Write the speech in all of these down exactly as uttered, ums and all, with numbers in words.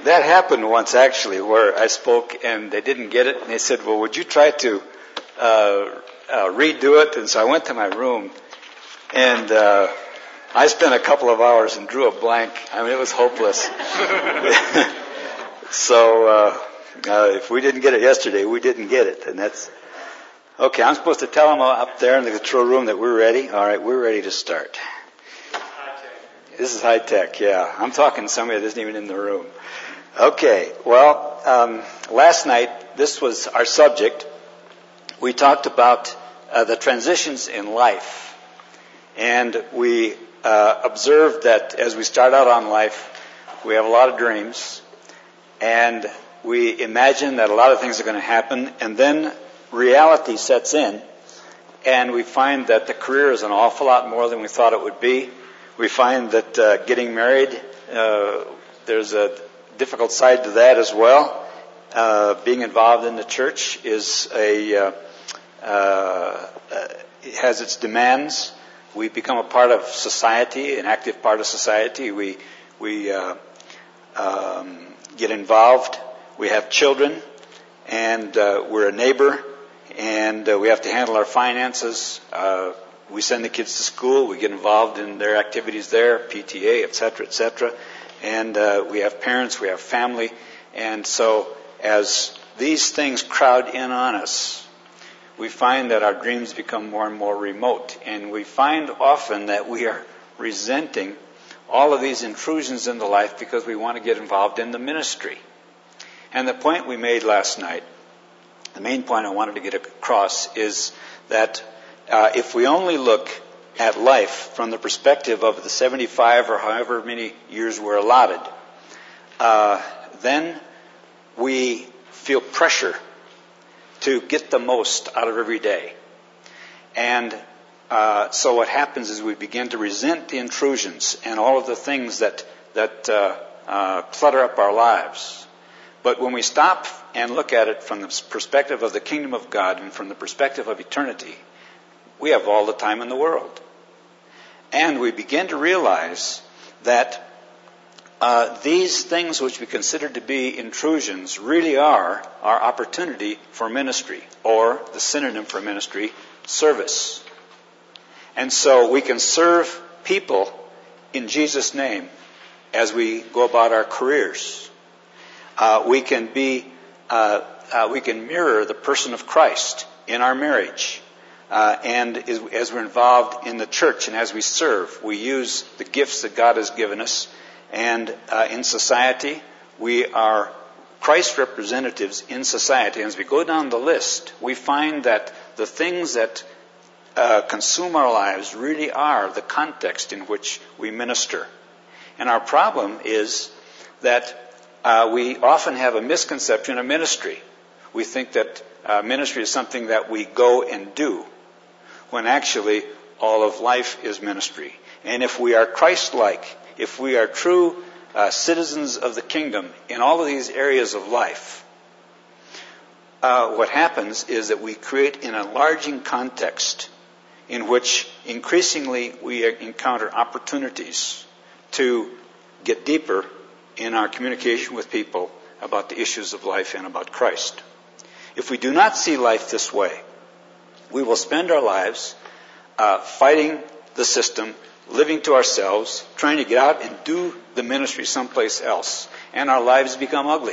that happened once actually, where I spoke and they didn't get it, and they said, "Well, would you try to uh, uh, redo it?" And so I went to my room, and uh, I spent a couple of hours and drew a blank. I mean, it was hopeless. so uh, uh, if we didn't get it yesterday, we didn't get it, and that's okay. I'm supposed to tell them up there in the control room that we're ready. All right, we're ready to start. This is high tech, yeah. I'm talking to somebody that isn't even in the room. Okay, well, um, last night, this was our subject. We talked about uh, the transitions in life. And we uh, observed that as we start out on life, we have a lot of dreams. And we imagine that a lot of things are going to happen. And then reality sets in. And we find that the career is an awful lot more than we thought it would be. We find that uh, getting married, uh, there's a difficult side to that as well. Uh, being involved in the church is a uh, uh, it has its demands. We become a part of society, an active part of society. We we uh, um, get involved. We have children, and uh, we're a neighbor, and uh, we have to handle our finances. Uh, We send the kids to school. We get involved in their activities there, P T A, et cetera, et cetera. And uh, we have parents, we have family. And so as these things crowd in on us, we find that our dreams become more and more remote. And we find often that we are resenting all of these intrusions into life because we want to get involved in the ministry. And the point we made last night, the main point I wanted to get across is that Uh, if we only look at life from the perspective of the seventy-five or however many years we're allotted, uh, then we feel pressure to get the most out of every day. And uh, so what happens is we begin to resent the intrusions and all of the things that, that uh, uh, clutter up our lives. But when we stop and look at it from the perspective of the kingdom of God and from the perspective of eternity, we have all the time in the world. And we begin to realize that uh, these things which we consider to be intrusions really are our opportunity for ministry, or the synonym for ministry, service. And so we can serve people in Jesus' name as we go about our careers. Uh, we can be, uh, uh, we can mirror the person of Christ in our marriage. Uh, and as, as we're involved in the church and as we serve, we use the gifts that God has given us. And uh, in society, we are Christ representatives in society. And as we go down the list, we find that the things that uh, consume our lives really are the context in which we minister. And our problem is that uh, we often have a misconception of ministry. We think that uh, ministry is something that we go and do, when actually all of life is ministry. And if we are Christ-like, if we are true uh, citizens of the kingdom in all of these areas of life, uh, what happens is that we create an enlarging context in which increasingly we encounter opportunities to get deeper in our communication with people about the issues of life and about Christ. If we do not see life this way, we will spend our lives uh, fighting the system, living to ourselves, trying to get out and do the ministry someplace else. And our lives become ugly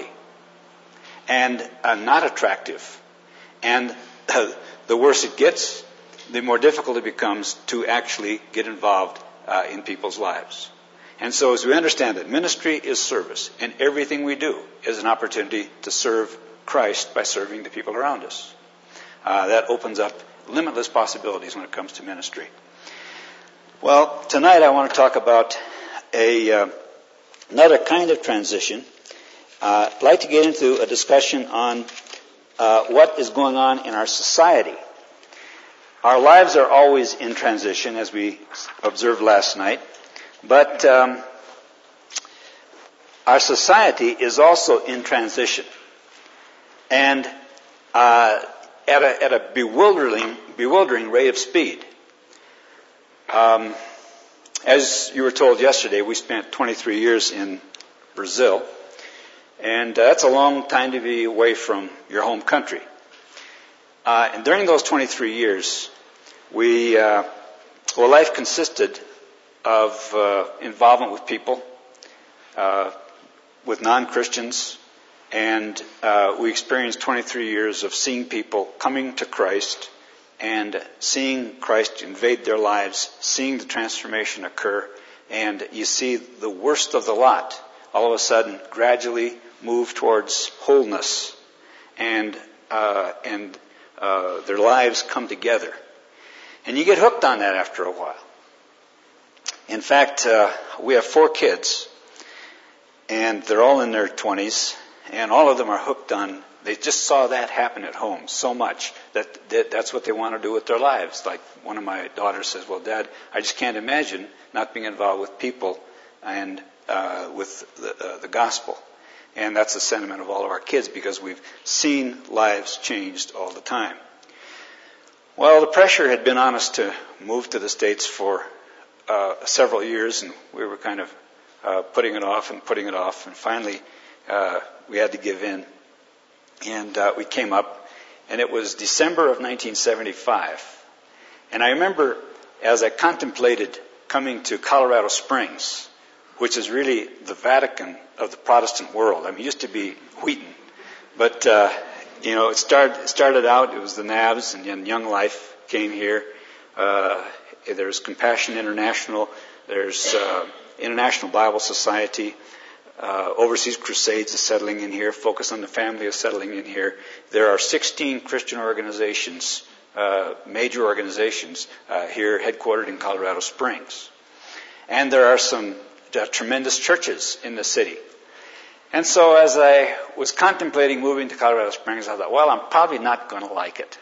and uh, not attractive. And uh, the worse it gets, the more difficult it becomes to actually get involved uh, in people's lives. And so as we understand that ministry is service, and everything we do is an opportunity to serve Christ by serving the people around us. Uh, that opens up limitless possibilities when it comes to ministry. Well, tonight I want to talk about a uh, another kind of transition. Uh, I'd like to get into a discussion on uh, what is going on in our society. Our lives are always in transition, as we observed last night, but um, our society is also in transition. And uh, At a, at a bewildering, bewildering rate of speed. Um, as you were told yesterday, we spent twenty-three years in Brazil, And uh, that's a long time to be away from your home country. Uh, and during those twenty-three years, we, uh, well, life consisted of uh, involvement with people, uh, with non-Christians, and uh, we experienced twenty-three years of seeing people coming to Christ and seeing Christ invade their lives, seeing the transformation occur, and you see the worst of the lot all of a sudden gradually move towards wholeness, and uh, and uh, their lives come together. And you get hooked on that after a while. In fact, uh, we have four kids, and they're all in their twenties, and all of them are hooked on, they just saw that happen at home so much that, that that's what they want to do with their lives. Like one of my daughters says, well, Dad, I just can't imagine not being involved with people and uh, with the, uh, the gospel. And that's the sentiment of all of our kids, because we've seen lives changed all the time. Well, the pressure had been on us to move to the States for uh, several years, and we were kind of uh, putting it off and putting it off, and finally uh, we had to give in. And uh, we came up, and it was December of nineteen seventy-five. And I remember as I contemplated coming to Colorado Springs, which is really the Vatican of the Protestant world. I mean, it used to be Wheaton, but uh, you know, it started it started out. It was the Navs, and then Young Life came here. Uh, there's Compassion International. There's uh, International Bible Society. Uh, Overseas Crusades is settling in here. Focus on the Family is settling in here. There are sixteen Christian organizations, uh, major organizations uh, here, headquartered in Colorado Springs, and there are some uh, tremendous churches in the city. And so as I was contemplating moving to Colorado Springs, I thought, well, I'm probably not going to like it,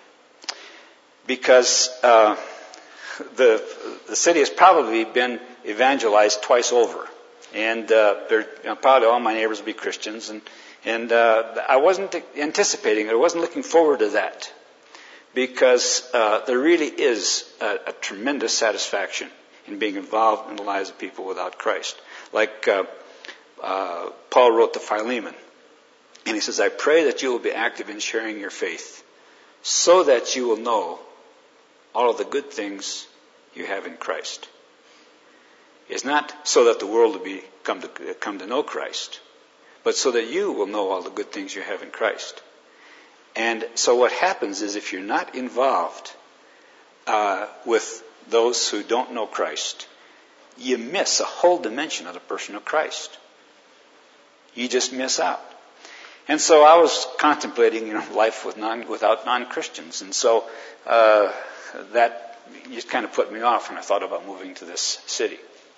because uh, the the city has probably been evangelized twice over, and uh, they're, you know, probably all my neighbors will be Christians, and and uh, I wasn't anticipating it. I wasn't looking forward to that, because uh, there really is a, a tremendous satisfaction in being involved in the lives of people without Christ. Like uh, uh, Paul wrote to Philemon, and he says, I pray that you will be active in sharing your faith, so that you will know all of the good things you have in Christ. It's not so that the world will be come to come to know Christ, but so that you will know all the good things you have in Christ. And so what happens is, if you're not involved uh, with those who don't know Christ, you miss a whole dimension of the person of Christ. You just miss out. And so I was contemplating, you know, life with non, without non-Christians, and so uh, that just kind of put me off when I thought about moving to this city.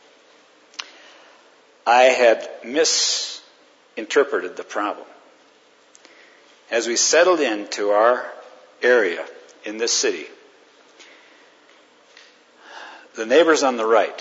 I had misinterpreted the problem. As we settled into our area in this city, the neighbors on the right,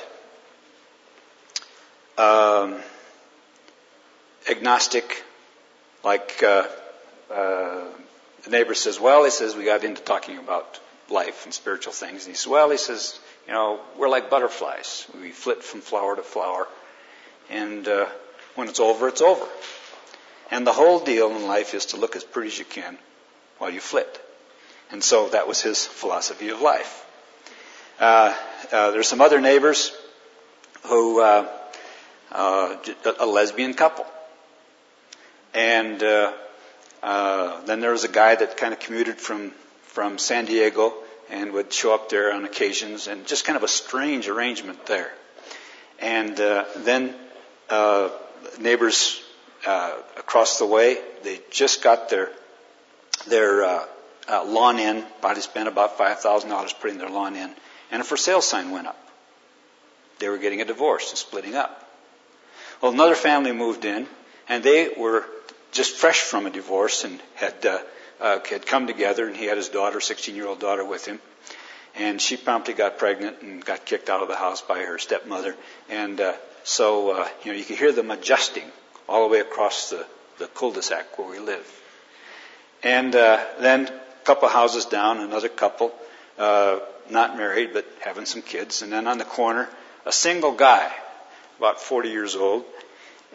um, agnostic, like uh, uh, the neighbor says, well, he says, we got into talking about life and spiritual things. And he says, well, he says, you know, we're like butterflies. We flit from flower to flower. And uh, when it's over, it's over. And the whole deal in life is to look as pretty as you can while you flit. And so that was his philosophy of life. Uh, uh, there's some other neighbors who, uh, uh, a lesbian couple. And uh, uh, then there was a guy that kind of commuted from, from San Diego and would show up there on occasions, and just kind of a strange arrangement there. And uh, then uh, neighbors uh, across the way, they just got their their uh, uh, lawn in. Probably spent about five thousand dollars putting their lawn in, and a for sale sign went up. They were getting a divorce and splitting up. Well, another family moved in, and they were just fresh from a divorce and had uh, uh, had come together, and he had his daughter, sixteen-year-old daughter, with him. And she promptly got pregnant and got kicked out of the house by her stepmother. And uh, so, uh, you know, you could hear them adjusting all the way across the, the cul-de-sac where we live. And uh, then a couple houses down, another couple, uh, not married but having some kids. And then on the corner, a single guy, about forty years old,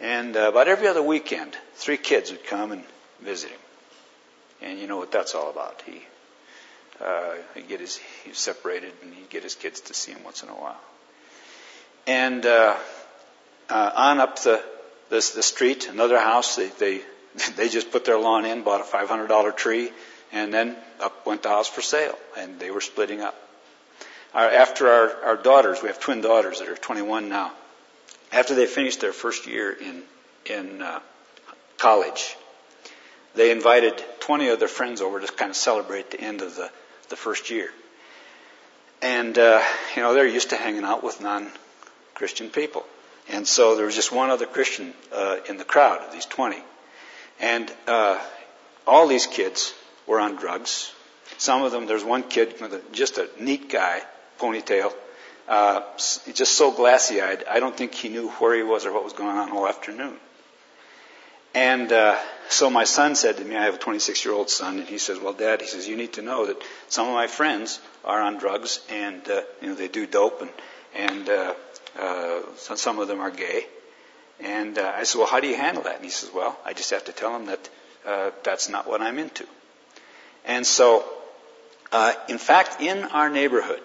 And uh, about every other weekend, three kids would come and visit him. And you know what that's all about. He, uh, he'd get his, he was separated, and he'd get his kids to see him once in a while. And uh, uh, on up the, the the street, another house, they, they they just put their lawn in, bought a five hundred dollars tree, and then up went the house for sale, and they were splitting up. Our, after our, our daughters, we have twin daughters that are twenty-one now. After they finished their first year in in uh, college, they invited twenty of their friends over to kind of celebrate the end of the, the first year. And, uh, you know, they're used to hanging out with non-Christian people. And so there was just one other Christian uh, in the crowd of these twenty. And uh, all these kids were on drugs. Some of them, there's one kid, just a neat guy, ponytail, uh, just so glassy-eyed, I don't think he knew where he was or what was going on all afternoon. And uh, so my son said to me, I have a twenty-six-year-old son, and he says, well, Dad, he says, you need to know that some of my friends are on drugs, and uh, you know, they do dope, and, and uh, uh, some of them are gay. And uh, I said, well, how do you handle that? And he says, well, I just have to tell them that uh, that's not what I'm into. And so, uh, in fact, in our neighborhood,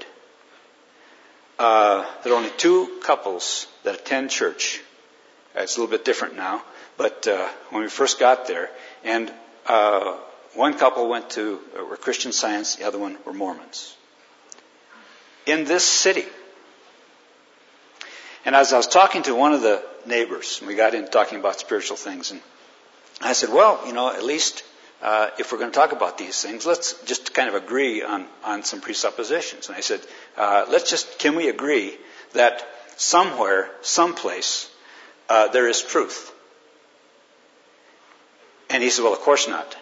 uh, there are only two couples that attend church. It's a little bit different now. But uh, when we first got there, and uh, one couple went to uh, were Christian Science, the other one were Mormons. In this city. And as I was talking to one of the neighbors, we got into talking about spiritual things, and I said, well, you know, at least uh, if we're going to talk about these things, let's just kind of agree on, on some presuppositions. And I said, uh, let's just, can we agree that somewhere, someplace, uh, there is truth? And he said, well, of course not.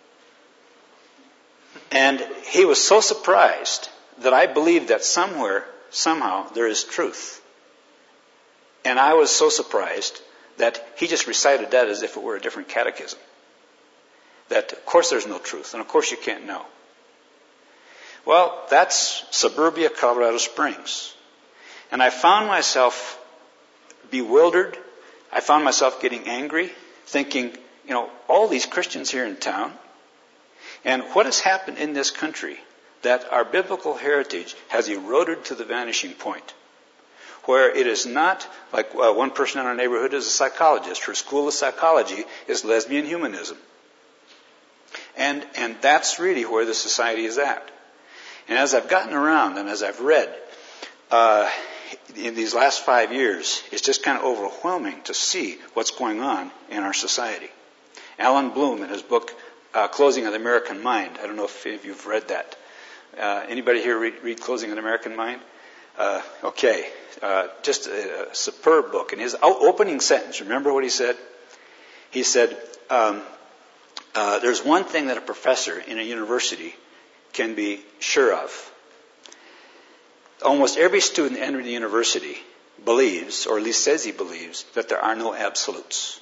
And he was so surprised that I believed that somewhere, somehow, there is truth. And I was so surprised that he just recited that as if it were a different catechism. That, of course, there's no truth, and of course you can't know. Well, that's suburbia Colorado Springs. And I found myself bewildered. I found myself getting angry, thinking, you know, all these Christians here in town, and what has happened in this country that our biblical heritage has eroded to the vanishing point, where it is not like uh, one person in our neighborhood is a psychologist. Her school of psychology is lesbian humanism. And, and that's really where the society is at. And as I've gotten around and as I've read, uh, in these last five years, it's just kind of overwhelming to see what's going on in our society. Alan Bloom, in his book, uh, Closing of the American Mind. I don't know if, if you've read that. Uh, anybody here read, read Closing of the American Mind? Uh, okay. Uh, just a, a superb book. In his opening sentence, remember what he said? He said, um, uh, there's one thing that a professor in a university can be sure of. Almost every student entering the university believes, or at least says he believes, that there are no absolutes.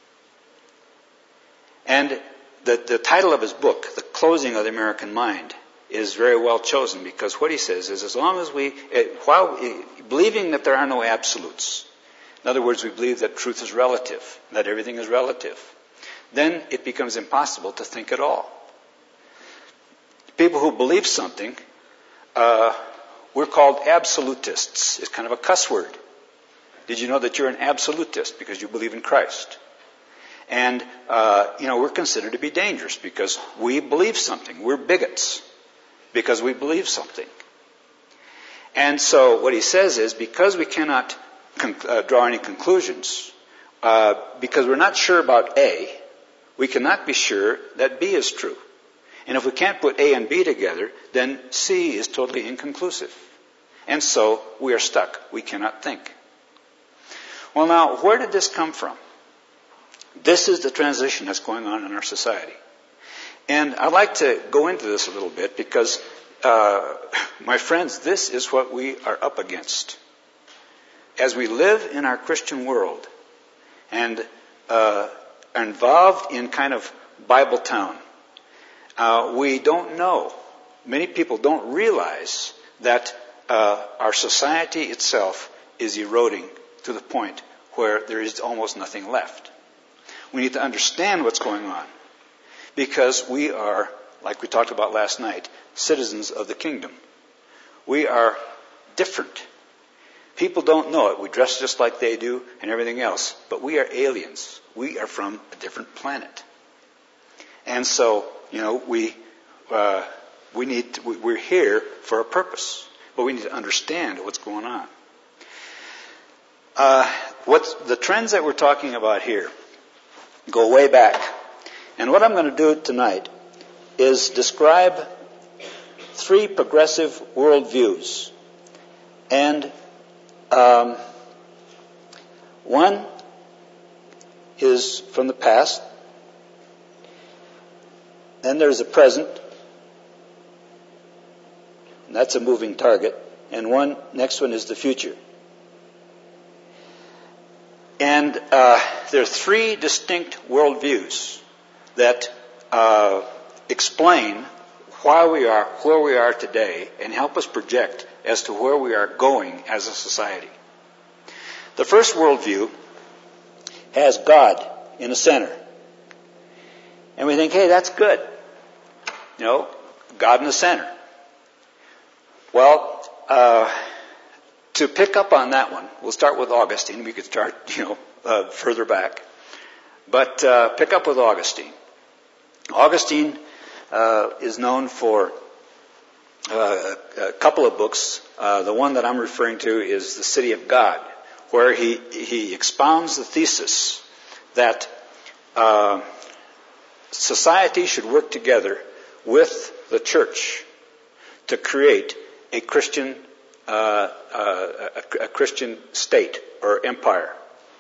And the, the title of his book, The Closing of the American Mind, is very well chosen, because what he says is, as long as we, while believing that there are no absolutes, in other words, we believe that truth is relative, that everything is relative, then it becomes impossible to think at all. People who believe something, uh, we're called absolutists. It's kind of a cuss word. Did you know that you're an absolutist because you believe in Christ? And, uh, you know, we're considered to be dangerous because we believe something. We're bigots because we believe something. And so what he says is, because we cannot con- uh, draw any conclusions, uh, because we're not sure about A, we cannot be sure that B is true. And if we can't put A and B together, then C is totally inconclusive. And so we are stuck. We cannot think. Well, now, where did this come from? This is the transition that's going on in our society. And I'd like to go into this a little bit because, uh, my friends, this is what we are up against. As we live in our Christian world and uh, are involved in kind of Bible town, uh, we don't know, many people don't realize that uh, our society itself is eroding to the point where there is almost nothing left. We need to understand what's going on because we are, like we talked about last night, citizens of the kingdom. We are different. People don't know it. We dress just like they do and everything else, but we are aliens. We are from a different planet. And so, you know, we uh, we need to, we, we're here for a purpose, but we need to understand what's going on. Uh, what's the trends that we're talking about here go way back. And what I'm going to do tonight is describe three progressive worldviews. And um, one is from the past. Then there's the present. And that's a moving target. And one next one is the future. And uh, there are three distinct worldviews that uh, explain why we are where we are today and help us project as to where we are going as a society. The first worldview has God in the center. And we think, hey, that's good. You know, God in the center. Well, uh, to pick up on that one, we'll start with Augustine. We could start, you know, uh, further back. But uh, pick up with Augustine. Augustine uh, is known for uh, a couple of books. Uh, the one that I'm referring to is The City of God, where he, he expounds the thesis that uh, society should work together with the church to create a Christian uh, uh, a, a Christian state or empire.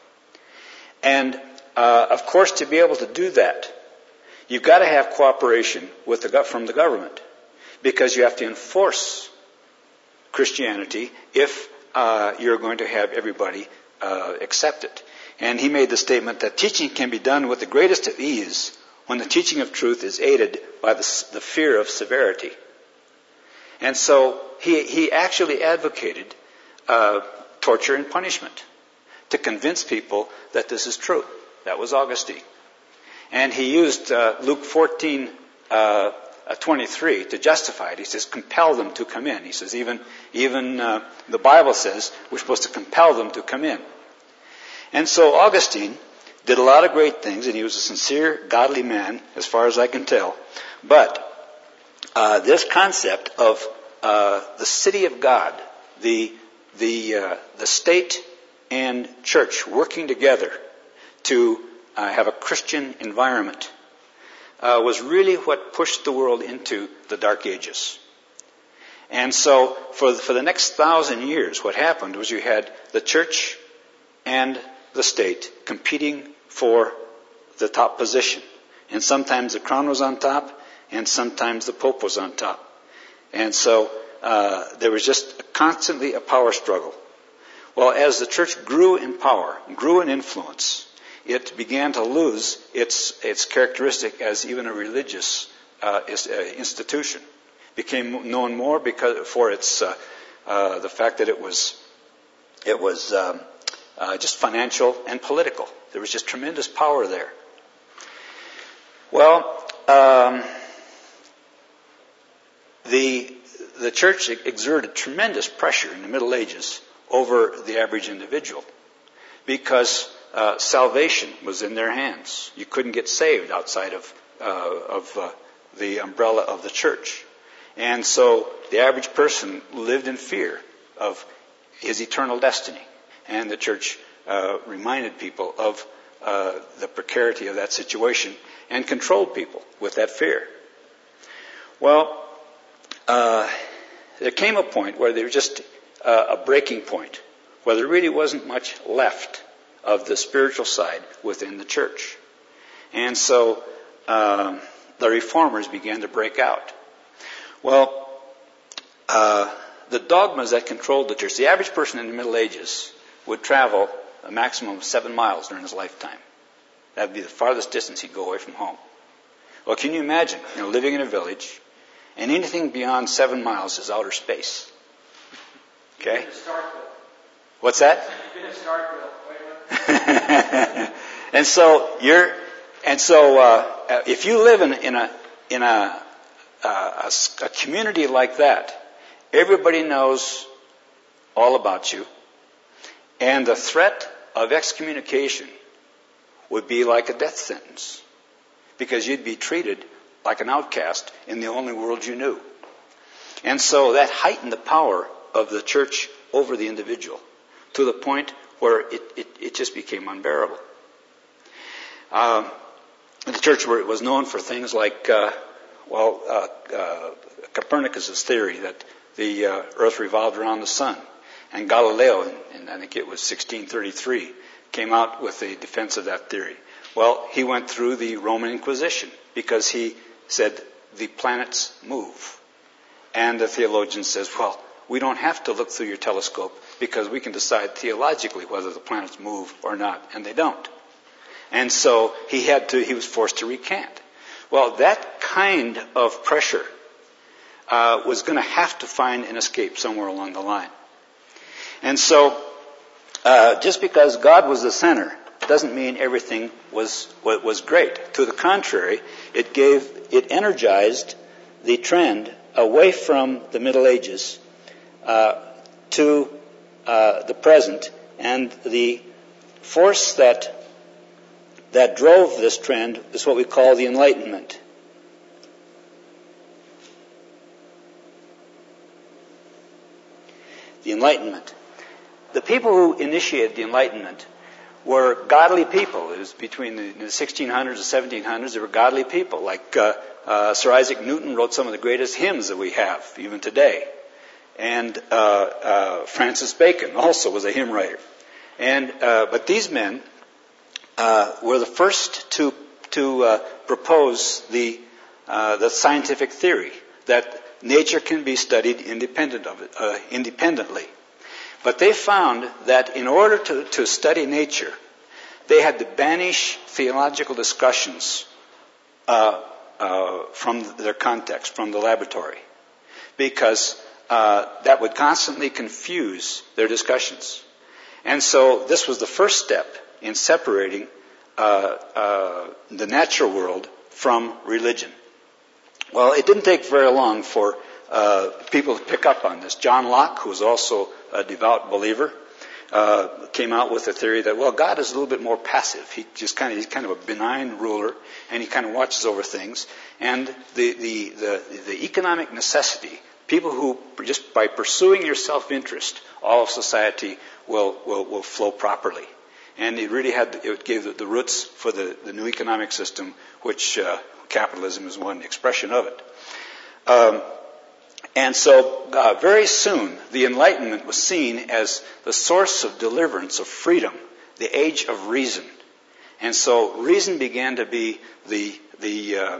And uh, of course, to be able to do that, you've got to have cooperation with the from the government, because you have to enforce Christianity if uh, you're going to have everybody uh, accept it. And he made the statement that teaching can be done with the greatest of ease when the teaching of truth is aided by the, the fear of severity. And so he, he actually advocated uh, torture and punishment to convince people that this is true. That was Augustine. And he used uh, Luke fourteen uh, twenty-three to justify it. He says, compel them to come in. He says, even, even uh, the Bible says we're supposed to compel them to come in. And so Augustine did a lot of great things, and he was a sincere, godly man, as far as I can tell. But uh, this concept of uh, the city of God, the the uh, the state and church working together to uh, have a Christian environment, uh, was really what pushed the world into the Dark Ages. And so, for for the next thousand years, what happened was you had the church and the state competing for the top position. And sometimes the crown was on top, and sometimes the Pope was on top. And so uh, there was just constantly a power struggle. Well, as the church grew in power, grew in influence, it began to lose its its characteristic as even a religious uh, institution. Became known more because for its uh, uh, the fact that it was it was um, uh, just financial and political. There was just tremendous power there. Well, um, the the church exerted tremendous pressure in the Middle Ages over the average individual, because uh, salvation was in their hands. You couldn't get saved outside of uh, of uh, the umbrella of the church, and so the average person lived in fear of his eternal destiny. And the church uh, reminded people of uh, the precarity of that situation and controlled people with that fear. Well, uh, there came a point where there was just uh, a breaking point, where there really wasn't much left of the spiritual side within the church. And so um, the reformers began to break out. Well, uh, the dogmas that controlled the church, the average person in the Middle Ages would travel a maximum of seven miles during his lifetime. That would be the farthest distance he'd go away from home. Well, can you imagine, you know, living in a village, and anything beyond seven miles is outer space? Okay? Starkville. What's that? You've been at Starkville. And so you're, and so uh, if you live in, in a in a, uh, a a community like that, everybody knows all about you, and the threat of excommunication would be like a death sentence, because you'd be treated like an outcast in the only world you knew. And so that heightened the power of the church over the individual to the point where it, it, it just became unbearable. Um, the church was known for things like, uh, well, uh, uh, Copernicus' theory that the uh, earth revolved around the sun. And Galileo, in, in I think it was sixteen thirty-three, came out with a defense of that theory. Well, he went through the Roman Inquisition because he said the planets move. And the theologian says, well, we don't have to look through your telescope because we can decide theologically whether the planets move or not, and they don't. And so he had to, he was forced to recant. Well, that kind of pressure uh, was going to have to find an escape somewhere along the line. And so, uh, just because God was the center doesn't mean everything was was great. To the contrary, it gave, it energized the trend away from the Middle Ages uh, to uh, the present, and the force that that drove this trend is what we call the Enlightenment. The Enlightenment. The people who initiated the Enlightenment were godly people. It was between the, the sixteen hundreds and seventeen hundreds. They were godly people. Like uh, uh, Sir Isaac Newton wrote some of the greatest hymns that we have, even today. And uh, uh, Francis Bacon also was a hymn writer. And uh, but these men uh, were the first to to uh, propose the uh, the scientific theory that nature can be studied independent of it, uh, independently. But they found that in order to, to study nature, they had to banish theological discussions uh, uh, from their context, from the laboratory, because uh, that would constantly confuse their discussions. And so this was the first step in separating uh, uh, the natural world from religion. Well, it didn't take very long for uh, people to pick up on this. John Locke, who was also a devout believer, uh, came out with a theory that, well, God is a little bit more passive. He just kind of, he's kind of a benign ruler, and he kind of watches over things. And the, the, the, the economic necessity, people who, just by pursuing your self-interest, all of society will, will, will flow properly. And it really had, it gave the, the roots for the, the new economic system, which uh, capitalism is one expression of it. Um, and so uh, very soon, the Enlightenment was seen as the source of deliverance, of freedom, the age of reason. And so reason began to be the the uh,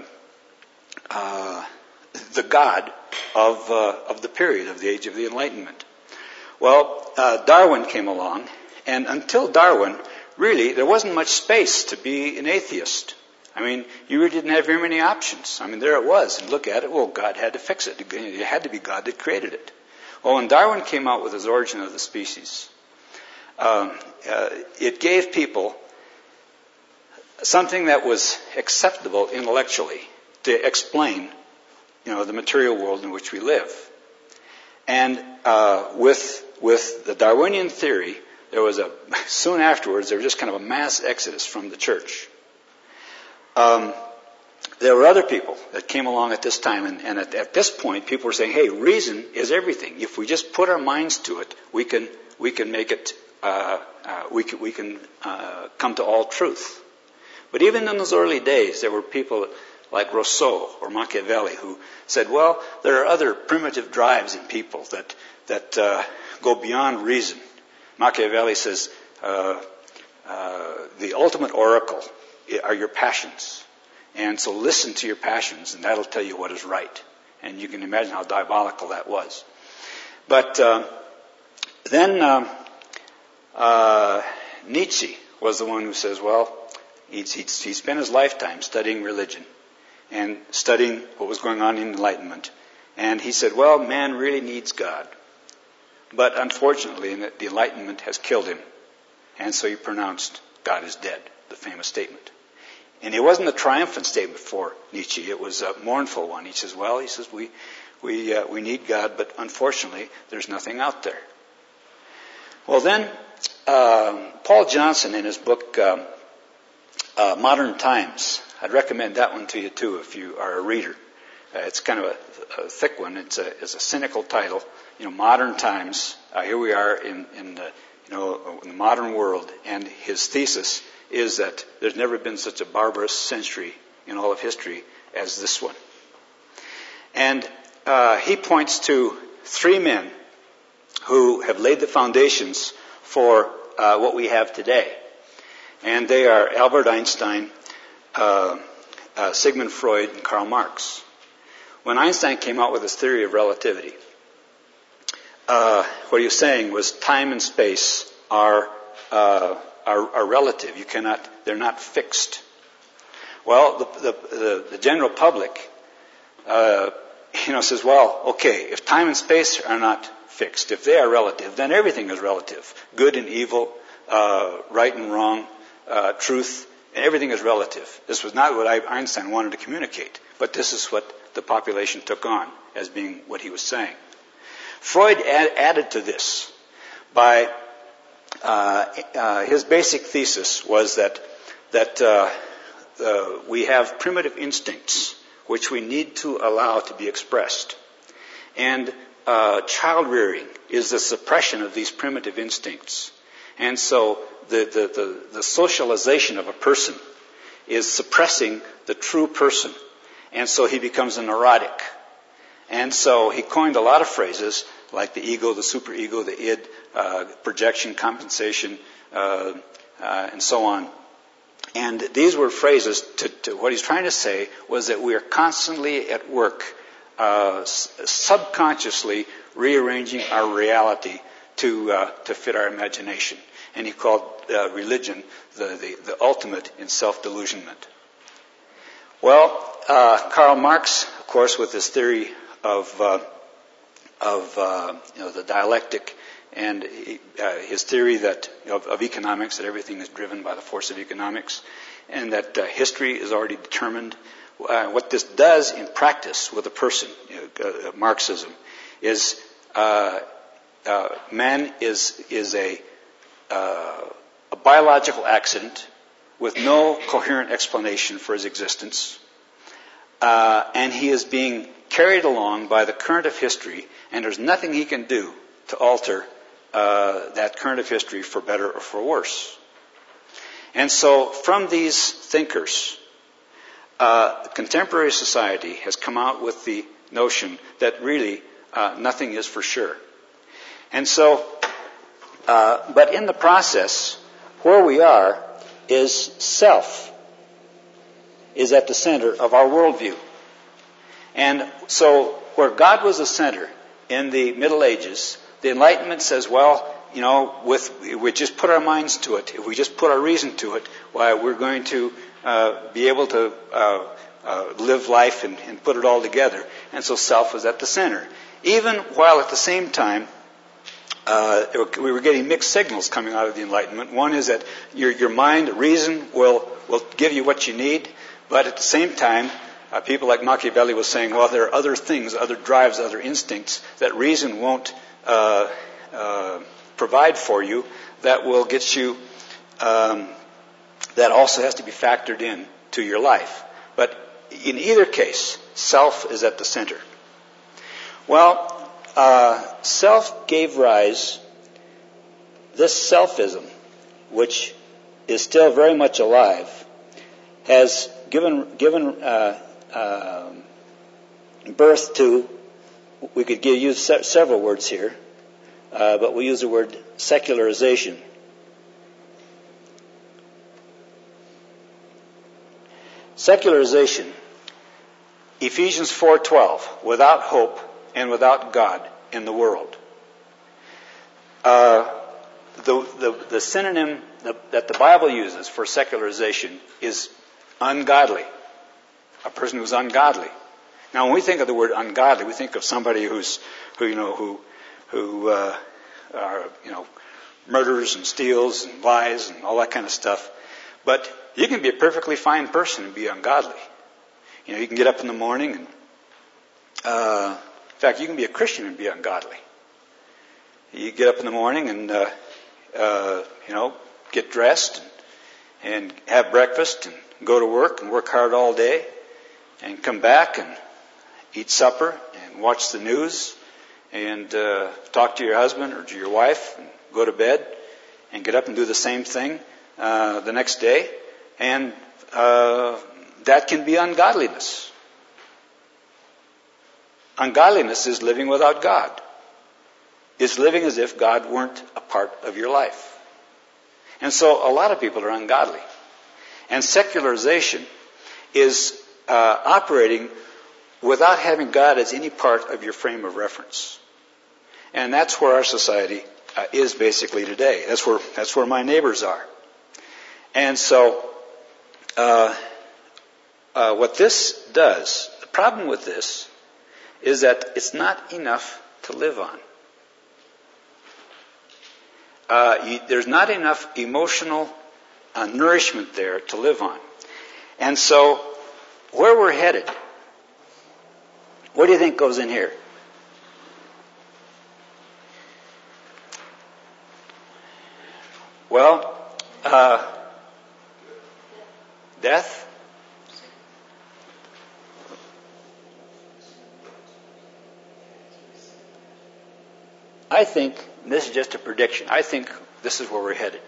uh, the God of uh, of the period, of the age of the Enlightenment. Well, uh, Darwin came along, and until Darwin, really, there wasn't much space to be an atheist. I mean, you really didn't have very many options. I mean, there it was. And look at it, well, God had to fix it. It had to be God that created it. Well, when Darwin came out with his Origin of the Species, um, uh, it gave people something that was acceptable intellectually to explain, you know, the material world in which we live. And uh, with with the Darwinian theory, there was a, soon afterwards, there was just kind of a mass exodus from the church. Um, there were other people that came along at this time, and, and at, at this point, people were saying, "Hey, reason is everything. If we just put our minds to it, we can we can make it. Uh, uh, we can we can uh, come to all truth." But even in those early days, there were people like Rousseau or Machiavelli who said, "Well, there are other primitive drives in people that that uh, go beyond reason." Machiavelli says, uh, uh, "The ultimate oracle are your passions. And so listen to your passions, and that'll tell you what is right." And you can imagine how diabolical that was. But uh, then uh, uh, Nietzsche was the one who says, well, he'd, he'd, he spent his lifetime studying religion and studying what was going on in Enlightenment. And he said, well, man really needs God. But unfortunately, the Enlightenment has killed him. And so he pronounced God is dead, the famous statement. And it wasn't a triumphant statement for Nietzsche. It was a mournful one. He says, well, he says, we we uh, we need God, but unfortunately, there's nothing out there. Well, then, uh, Paul Johnson, in his book, um, uh, Modern Times, I'd recommend that one to you, too, if you are a reader. Uh, it's kind of a, a thick one. It's a, it's a cynical title. You know, Modern Times. Uh, here we are in, in the, you know, in the modern world, and his thesis is that there's never been such a barbarous century in all of history as this one. And uh, he points to three men who have laid the foundations for uh, what we have today. And they are Albert Einstein, uh, uh, Sigmund Freud, and Karl Marx. When Einstein came out with his theory of relativity, uh, what he was saying was time and space are, uh, are, are relative. You cannot, they're not fixed. Well, the, the, the, the general public, uh, you know, says, well, okay, if time and space are not fixed, if they are relative, then everything is relative. Good and evil, uh, right and wrong, uh, truth, everything is relative. This was not what Einstein wanted to communicate, but this is what the population took on as being what he was saying. Freud add, added to this by uh, uh, his basic thesis was that that uh, uh, we have primitive instincts which we need to allow to be expressed, and uh, child rearing is the suppression of these primitive instincts, and so the the, the the socialization of a person is suppressing the true person. And so he becomes a neurotic. And so he coined a lot of phrases like the ego, the superego, the id, uh, projection, compensation, uh, uh, and so on. And these were phrases to, to what he's trying to say was that we are constantly at work, uh, subconsciously rearranging our reality to uh, to fit our imagination. And he called uh, religion the, the, the ultimate in self-delusionment. Well, uh, Karl Marx, of course, with his theory of uh, of uh, you know the dialectic and uh, his theory that of, of economics, that everything is driven by the force of economics, and that uh, history is already determined. Uh, what this does in practice with a person, you know, uh, Marxism, is uh, uh, man is is a uh, a biological accident with no coherent explanation for his existence. Uh, and he is being carried along by the current of history, and there's nothing he can do to alter uh, that current of history for better or for worse. And so from these thinkers, uh, contemporary society has come out with the notion that really uh, nothing is for sure. And so, uh, but in the process, where we are is self is at the center of our worldview. And so where God was the center in the Middle Ages, the Enlightenment says, well, you know, with if we just put our minds to it, if we just put our reason to it, why we're going to uh, be able to uh, uh, live life and, and put it all together. And so self was at the center. Even while at the same time, Uh, we were getting mixed signals coming out of the Enlightenment. One is that your, your mind, reason, will will give you what you need, but at the same time, uh, people like Machiavelli was saying, well, there are other things, other drives, other instincts that reason won't uh, uh, provide for you that will get you, um, that also has to be factored in to your life. But in either case, self is at the center. Well, Uh, self gave rise, this selfism, which is still very much alive, has given given uh, uh, birth to, we could give, use se- several words here, uh, but we use the word secularization. Secularization, Ephesians four twelve, without hope and without God in the world. Uh, the, the, the synonym that the Bible uses for secularization is ungodly. A person who's ungodly. Now, when we think of the word ungodly, we think of somebody who's, who you know, who, who uh, are, you know, murders and steals and lies and all that kind of stuff. But you can be a perfectly fine person and be ungodly. You know, you can get up in the morning and, uh, in fact, you can be a Christian and be ungodly. You get up in the morning and, uh, uh, you know, get dressed and, and have breakfast and go to work and work hard all day and come back and eat supper and watch the news and uh, talk to your husband or to your wife and go to bed and get up and do the same thing uh, the next day. And uh, that can be ungodliness. Ungodliness is living without God. It's living as if God weren't a part of your life. And so a lot of people are ungodly. And secularization is uh, operating without having God as any part of your frame of reference. And that's where our society uh, is basically today. That's where that's where my neighbors are. And so uh, uh, what this does, the problem with this, is that it's not enough to live on. Uh, you, there's not enough emotional uh, nourishment there to live on. And so, where we're headed, what do you think goes in here? Well, uh, death. I think, and this is just a prediction, I think this is where we're headed.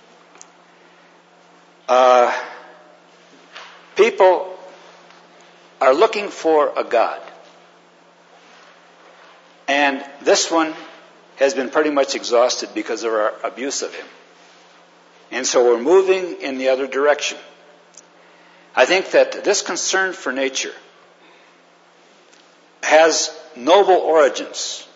Uh, people are looking for a God. And this one has been pretty much exhausted because of our abuse of him. And so we're moving in the other direction. I think that this concern for nature has noble origins.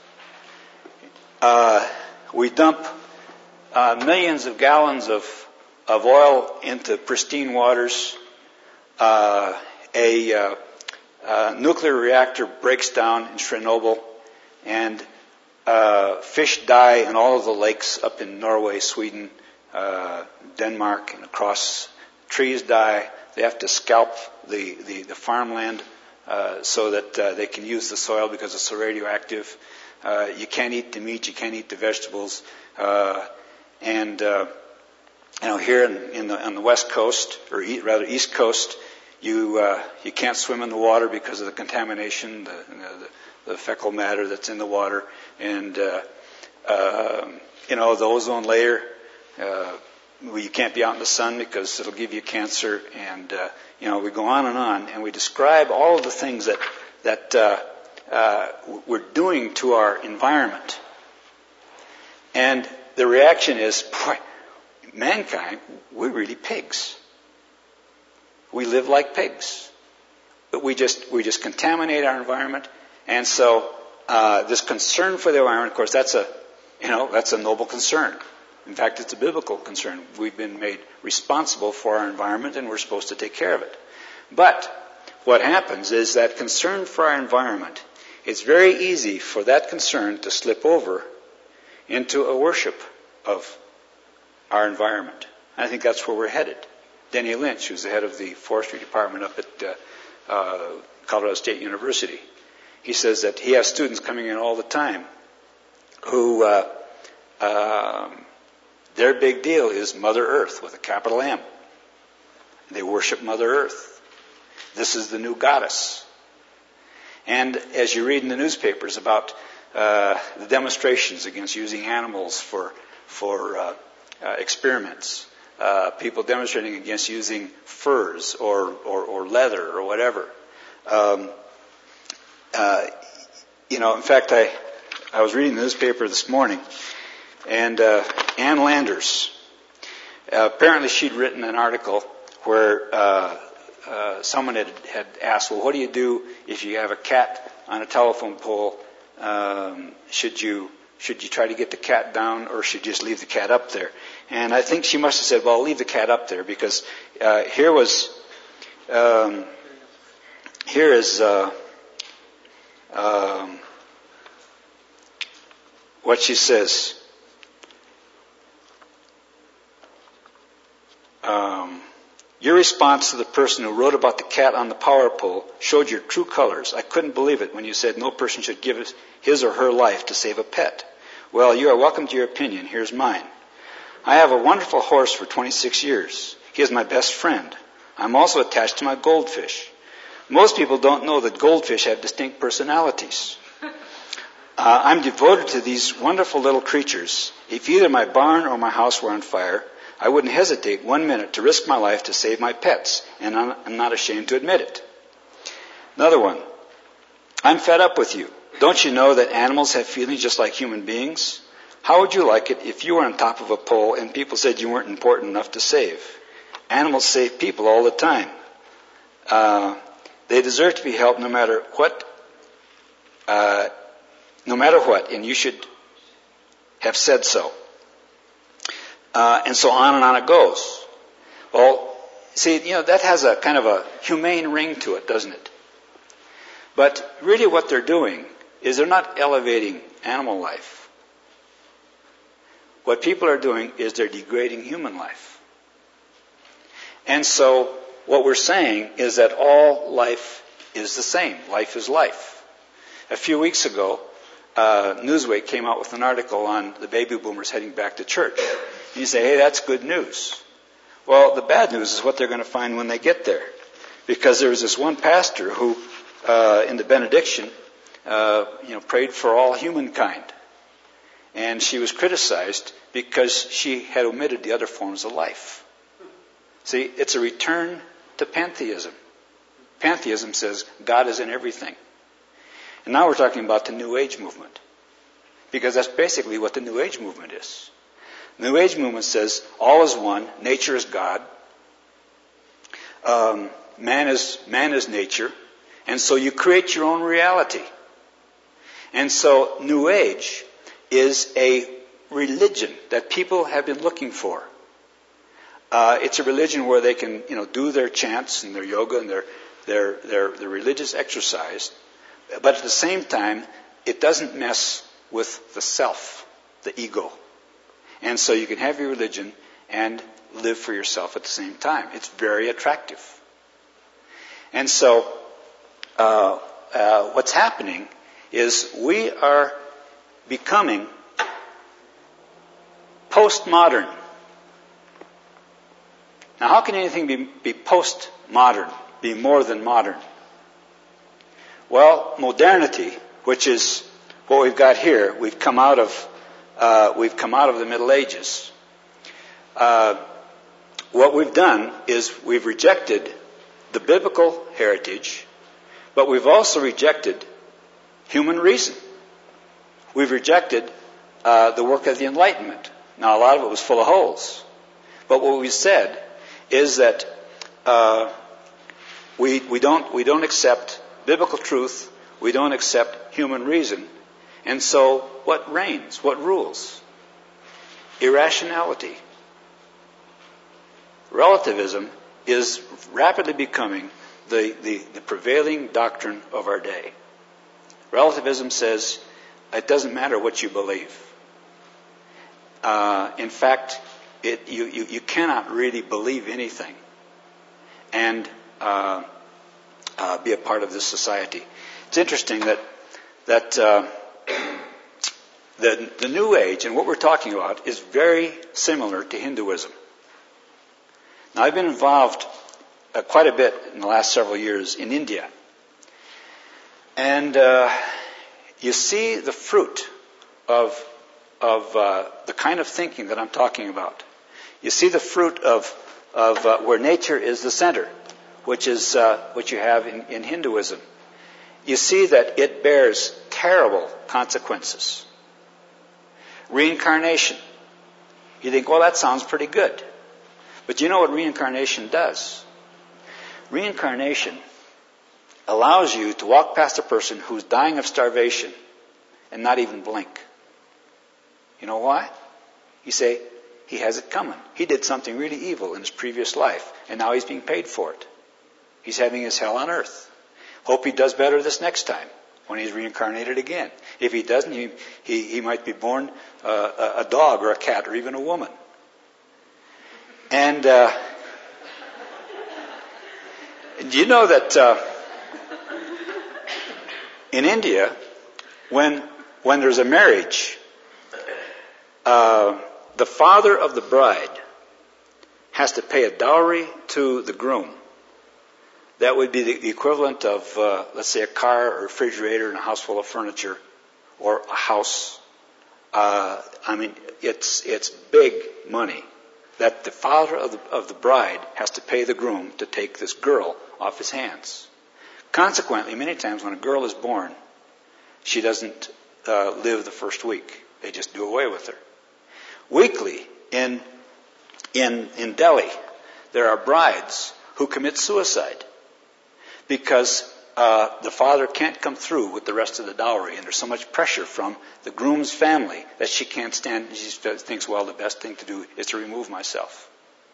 Uh, we dump uh, millions of gallons of, of oil into pristine waters. Uh, a uh, uh, nuclear reactor breaks down in Chernobyl, and uh, fish die in all of the lakes up in Norway, Sweden, uh, Denmark, and across. Trees die. They have to scalp the, the, the farmland uh, so that uh, they can use the soil because it's so radioactive. Uh, you can't eat the meat, you can't eat the vegetables, uh, and uh, you know here in, in the, on the west coast, or e- rather east coast, you uh, you can't swim in the water because of the contamination, the, the, the fecal matter that's in the water, and uh, uh, you know the ozone layer. Uh, well, you can't be out in the sun because it'll give you cancer, and uh, you know we go on and on, and we describe all of the things that that. Uh, Uh, we're doing to our environment. And the reaction is, boy, mankind, we're really pigs. We live like pigs. But we just we just contaminate our environment. And so uh, this concern for the environment, of course, that's a you know that's a noble concern. In fact, it's a biblical concern. We've been made responsible for our environment, and we're supposed to take care of it. But what happens is that concern for our environment, it's very easy for that concern to slip over into a worship of our environment. And I think that's where we're headed. Denny Lynch, who's the head of the forestry department up at uh, uh, Colorado State University, he says that he has students coming in all the time who uh, uh, their big deal is Mother Earth with a capital M. They worship Mother Earth. This is the new goddess. And as you read in the newspapers about uh, the demonstrations against using animals for for uh, uh, experiments, uh, people demonstrating against using furs or or, or leather or whatever. Um, uh, you know, in fact, I I was reading the newspaper this morning, and uh, Ann Landers, uh, apparently she'd written an article where. Uh, Uh, someone had, had asked, well, what do you do if you have a cat on a telephone pole? Um, should you should you try to get the cat down, or should you just leave the cat up there? And I think she must have said, well, I'll leave the cat up there, because uh, here was um, here is uh, um, what she says. Your response to the person who wrote about the cat on the power pole showed your true colors. I couldn't believe it when you said no person should give his or her life to save a pet. Well, you are welcome to your opinion. Here's mine. I have a wonderful horse for twenty-six years. He is my best friend. I'm also attached to my goldfish. Most people don't know that goldfish have distinct personalities. Uh, I'm devoted to these wonderful little creatures. If either my barn or my house were on fire, I wouldn't hesitate one minute to risk my life to save my pets, and I'm, I'm not ashamed to admit it. Another one. I'm fed up with you. Don't you know that animals have feelings just like human beings? How would you like it if you were on top of a pole and people said you weren't important enough to save? Animals save people all the time. Uh, they deserve to be helped no matter what, uh, no matter what, and you should have said so. Uh, and so on and on it goes. Well, see, you know, that has a kind of a humane ring to it, doesn't it? But really what they're doing is they're not elevating animal life. What people are doing is they're degrading human life. And so what we're saying is that all life is the same. Life is life. A few weeks ago, uh, Newsweek came out with an article on the baby boomers heading back to church. And you say, hey, that's good news. Well, the bad news is what they're going to find when they get there. Because there was this one pastor who, uh, in the benediction, uh, you know, prayed for all humankind. And she was criticized because she had omitted the other forms of life. See, it's a return to pantheism. Pantheism says God is in everything. And now we're talking about the New Age movement. Because that's basically what the New Age movement is. The New Age movement says all is one, nature is God, um, man is man is nature, and so you create your own reality. And so New Age is a religion that people have been looking for. Uh, it's a religion where they can, you know, do their chants and their yoga and their their their, their religious exercise, but at the same time, it doesn't mess with the self, the ego. And so you can have your religion and live for yourself at the same time. It's very attractive. And so uh, uh, what's happening is we are becoming postmodern. Now, how can anything be, be postmodern, be more than modern? Well, modernity, which is what we've got here, we've come out of Uh, we've come out of the Middle Ages. Uh, what we've done is we've rejected the biblical heritage, but we've also rejected human reason. We've rejected uh, the work of the Enlightenment. Now, a lot of it was full of holes. But what we said is that uh, we we don't we don't accept biblical truth. We don't accept human reason. And so, what reigns? What rules? Irrationality. Relativism is rapidly becoming the, the, the prevailing doctrine of our day. Relativism says it doesn't matter what you believe. Uh, in fact, it, you, you, you cannot really believe anything and uh, uh, be a part of this society. It's interesting that that uh, the, the New Age and what we're talking about is very similar to Hinduism. Now, I've been involved uh, quite a bit in the last several years in India. And uh, you see the fruit of, of uh, the kind of thinking that I'm talking about. You see the fruit of, of uh, where nature is the center, which is uh, what you have in, in Hinduism. You see that it bears terrible consequences. Reincarnation. You think, well, that sounds pretty good. But you know what reincarnation does? Reincarnation allows you to walk past a person who's dying of starvation and not even blink. You know why? You say, he has it coming. He did something really evil in his previous life, and now he's being paid for it. He's having his hell on earth. Hope he does better this next time when he's reincarnated again. If he doesn't, he, he, he might be born uh, a dog or a cat or even a woman. And uh, Do you know that uh, in India, when when there's a marriage, uh, the father of the bride has to pay a dowry to the groom. That would be the equivalent of, uh, let's say, a car or refrigerator and a house full of furniture, or a house. Uh, I mean, it's it's big money that the father of the, of the bride has to pay the groom to take this girl off his hands. Consequently, many times when a girl is born, she doesn't uh, live the first week. They just do away with her. Weekly, in in in Delhi, there are brides who commit suicide because uh, the father can't come through with the rest of the dowry, and there's so much pressure from the groom's family that she can't stand. She thinks, well, the best thing to do is to remove myself.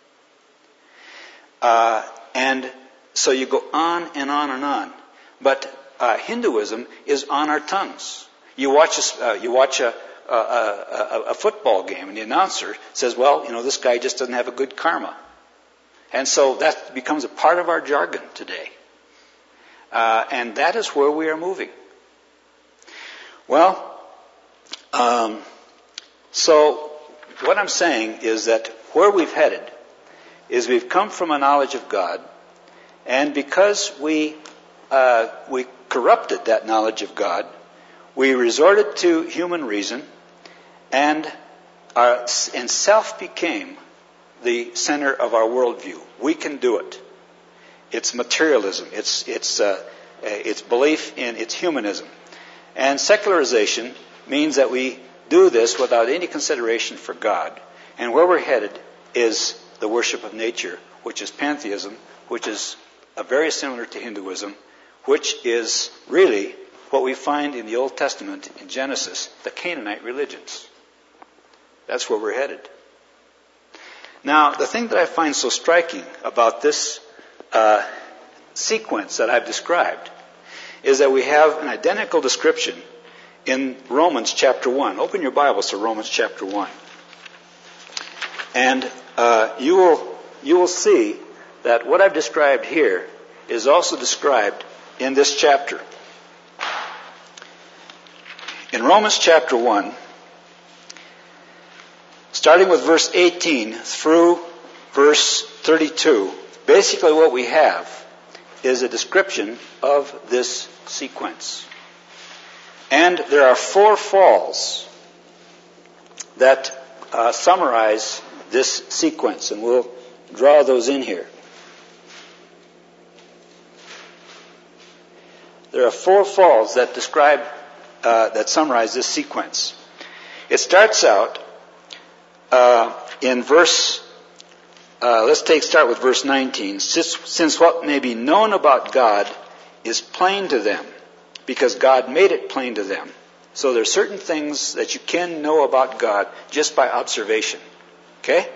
Uh, and so you go on and on and on. But uh, Hinduism is on our tongues. You watch a, uh, you watch a, a, a, a football game, and the announcer says, well, you know, this guy just doesn't have a good karma. And so that becomes a part of our jargon today. Uh, and that is where we are moving. Well, um, so what I'm saying is that where we've headed is we've come from a knowledge of God, and because we uh, we corrupted that knowledge of God, we resorted to human reason, and our, and self became the center of our worldview. We can do it. It's materialism. It's it's uh, it's belief in it's humanism, and secularization means that we do this without any consideration for God. And where we're headed is the worship of nature, which is pantheism, which is uh, very similar to Hinduism, which is really what we find in the Old Testament in Genesis, the Canaanite religions. That's where we're headed. Now, the thing that I find so striking about this uh, sequence that I've described is that we have an identical description in Romans chapter one. Open your Bibles to Romans chapter one. And uh, you will you will see that what I've described here is also described in this chapter. In Romans chapter one, starting with verse eighteen through verse thirty-two, basically what we have is a description of this sequence. And there are four falls that uh, summarize this sequence, and we'll draw those in here. There are four falls that describe, uh, that summarize this sequence. It starts out uh, in verse, uh, let's take start with verse nineteen. Since, since what may be known about God is plain to them, because God made it plain to them. So there are certain things that you can know about God just by observation. Okay?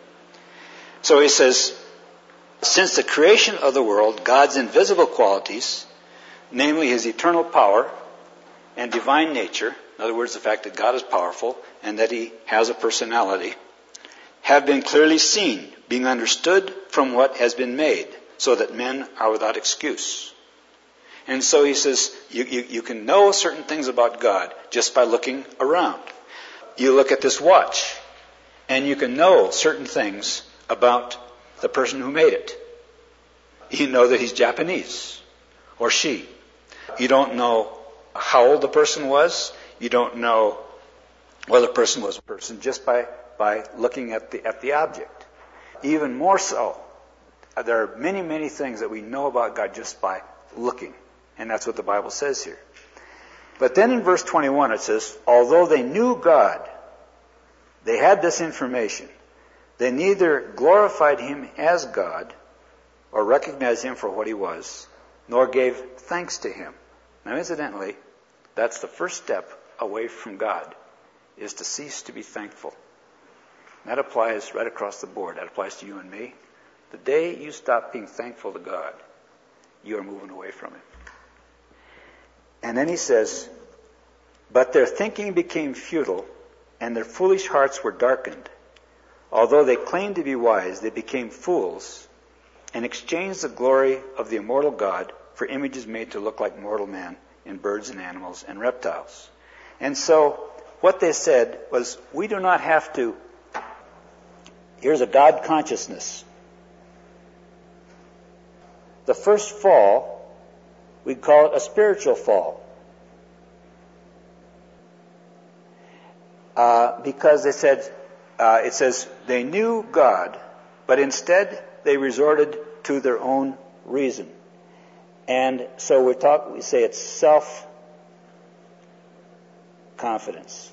So he says, since the creation of the world, God's invisible qualities, namely his eternal power and divine nature, in other words, the fact that God is powerful and that he has a personality, have been clearly seen, being understood from what has been made, so that men are without excuse. And so he says, you, you, you can know certain things about God just by looking around. You look at this watch, and you can know certain things about the person who made it. You know that he's Japanese, or she. You don't know how old the person was. You don't know whether the person was a person just by, by looking at the, at the object. Even more so, there are many, many things that we know about God just by looking. And that's what the Bible says here. But then in verse twenty-one it says, although they knew God, they had this information, they neither glorified him as God or recognized him for what he was, nor gave thanks to him. Now incidentally, that's the first step away from God, is to cease to be thankful. That applies right across the board. That applies to you and me. The day you stop being thankful to God, you are moving away from him. And then he says, but their thinking became futile, and their foolish hearts were darkened. Although they claimed to be wise, they became fools and exchanged the glory of the immortal God for images made to look like mortal man in birds and animals and reptiles. And so what they said was, we do not have to, here's a God consciousness. The first fall, we'd call it a spiritual fall. Uh, because they said, uh, it says, they knew God, but instead they resorted to their own reason. And so we talk, we say it's self-confidence.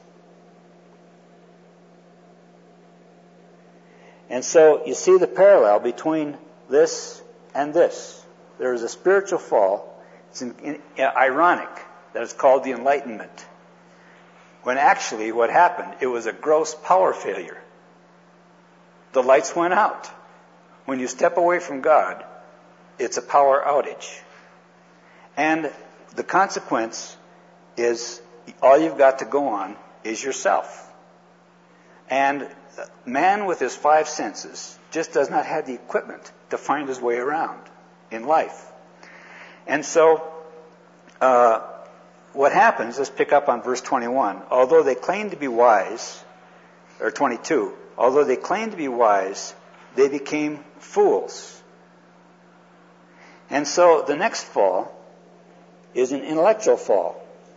And so you see the parallel between this and this. There is a spiritual fall. It's in, in, ironic that it's called the Enlightenment, when actually what happened, it was a gross power failure. The lights went out. When you step away from God, it's a power outage. And the consequence is all you've got to go on is yourself. And man with his five senses just does not have the equipment to find his way around in life. And so, uh, what happens, let's pick up on verse twenty-one. Although they claimed to be wise, or twenty-two, although they claimed to be wise, they became fools. And so the next fall is an intellectual fall.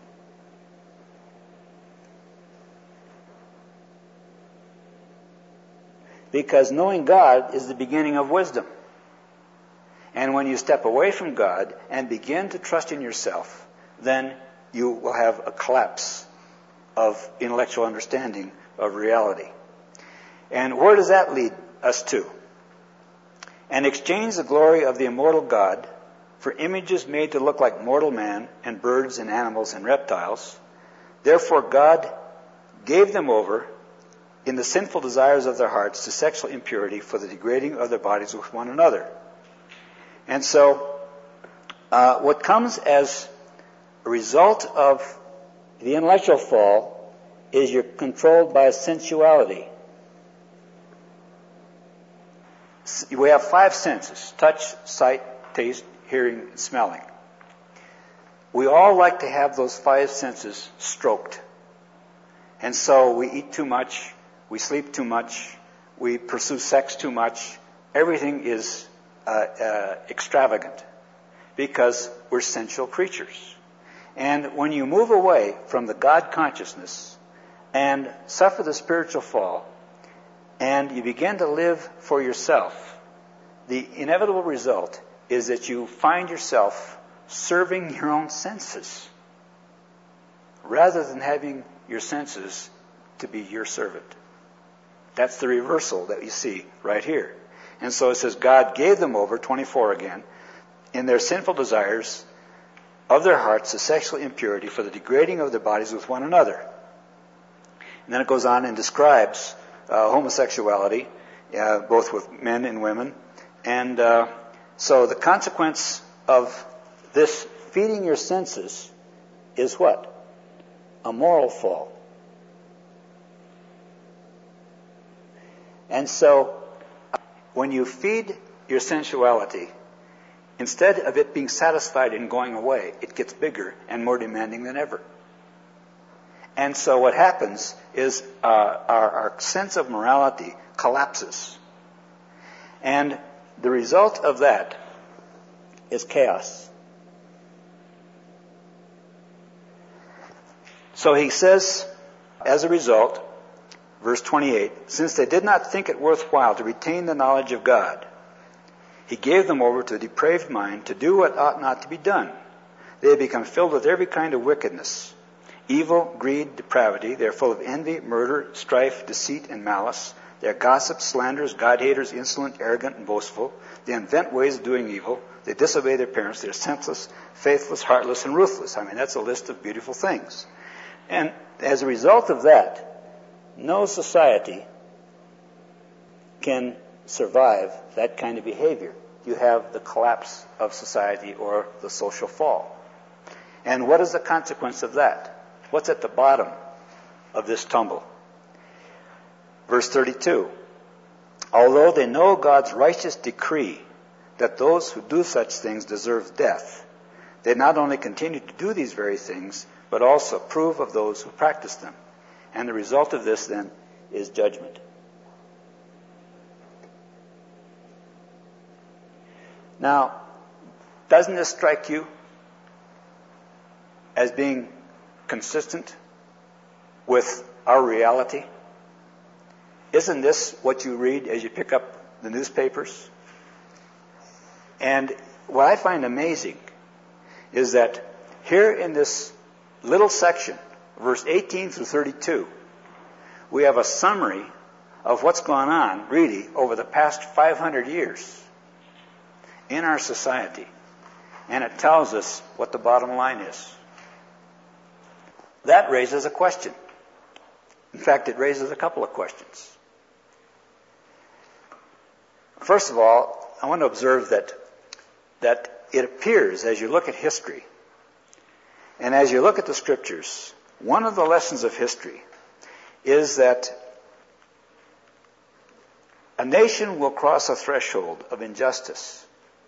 Because knowing God is the beginning of wisdom. And when you step away from God and begin to trust in yourself, then you will have a collapse of intellectual understanding of reality. And where does that lead us to? And exchange the glory of the immortal God for images made to look like mortal man and birds and animals and reptiles. Therefore God gave them over in the sinful desires of their hearts to sexual impurity for the degrading of their bodies with one another. And so, uh, what comes as a result of the intellectual fall is you're controlled by sensuality. We have five senses: touch, sight, taste, hearing, and smelling. We all like to have those five senses stroked. And so we eat too much, we sleep too much, we pursue sex too much. Everything is uh, uh, extravagant because we're sensual creatures. And when you move away from the God consciousness and suffer the spiritual fall, and you begin to live for yourself, the inevitable result is that you find yourself serving your own senses rather than having your senses to be your servant. That's the reversal that you see right here. And so it says God gave them over, twenty-four again, in their sinful desires of their hearts to sexual impurity for the degrading of their bodies with one another. And then it goes on and describes uh, homosexuality, uh, both with men and women. And uh, so the consequence of this feeding your senses is what? A moral fall. And so when you feed your sensuality, instead of it being satisfied and going away, it gets bigger and more demanding than ever. And so what happens is uh, our, our sense of morality collapses. And the result of that is chaos. So he says, as a result, verse twenty-eight, since they did not think it worthwhile to retain the knowledge of God, he gave them over to a depraved mind to do what ought not to be done. They have become filled with every kind of wickedness, evil, greed, depravity. They are full of envy, murder, strife, deceit, and malice. They are gossips, slanderers, God-haters, insolent, arrogant, and boastful. They invent ways of doing evil. They disobey their parents. They are senseless, faithless, heartless, and ruthless. I mean, that's a list of beautiful things. And as a result of that, no society can survive that kind of behavior. You have the collapse of society or the social fall. And what is the consequence of that? What's at the bottom of this tumble? Verse thirty-two. Although they know God's righteous decree that those who do such things deserve death. They not only continue to do these very things, but also approve of those who practice them. And the result of this, then, is judgment. Now, doesn't this strike you as being consistent with our reality? Isn't this what you read as you pick up the newspapers? And what I find amazing is that here in this little section, verse eighteen through thirty-two, we have a summary of what's gone on, really, over the past five hundred years in our society. And it tells us what the bottom line is. That raises a question. In fact, it raises a couple of questions. First of all, I want to observe that, that it appears, as you look at history, and as you look at the Scriptures, one of the lessons of history is that a nation will cross a threshold of injustice,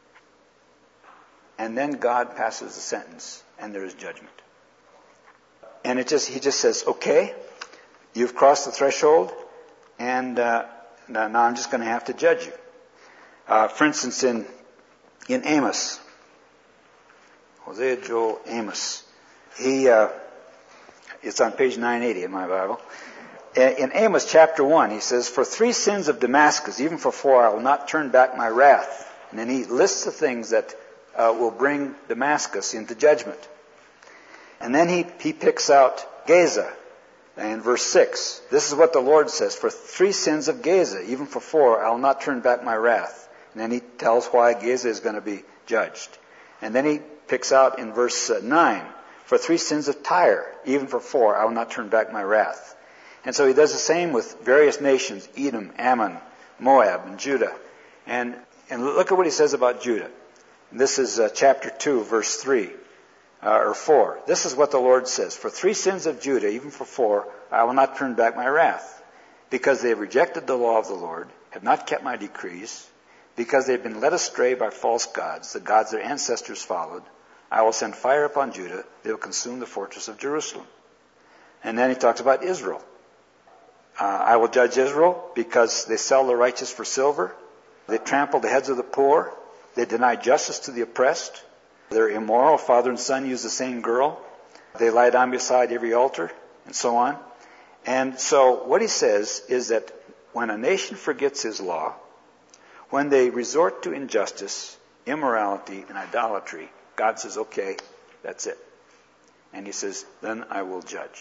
and then God passes the sentence, and there is judgment. And it just he just says, okay, you've crossed the threshold, and uh, now, now I'm just going to have to judge you. Uh, for instance, in in Amos, Hosea, Joel, Amos, he uh, it's on page nine eighty in my Bible. In Amos chapter one, he says, "For three sins of Damascus, even for four, I will not turn back my wrath." And then he lists the things that uh, will bring Damascus into judgment. And then he, he picks out Gaza in verse six. This is what the Lord says, "For three sins of Gaza, even for four, I will not turn back my wrath." And then he tells why Gaza is going to be judged. And then he picks out in verse nine, "For three sins of Tyre, even for four, I will not turn back my wrath." And so he does the same with various nations, Edom, Ammon, Moab, and Judah. And, and look at what he says about Judah. This is uh, chapter two, verse three, uh, or four. This is what the Lord says, "For three sins of Judah, even for four, I will not turn back my wrath. Because they have rejected the law of the Lord, have not kept my decrees, because they have been led astray by false gods, the gods their ancestors followed, I will send fire upon Judah, they will consume the fortress of Jerusalem." And then he talks about Israel. Uh, I will judge Israel because they sell the righteous for silver. They trample the heads of the poor. They deny justice to the oppressed. They're immoral. Father and son use the same girl. They lie down beside every altar, and so on. And so what he says is that when a nation forgets his law, when they resort to injustice, immorality, and idolatry, God says, okay, that's it. And he says, then I will judge.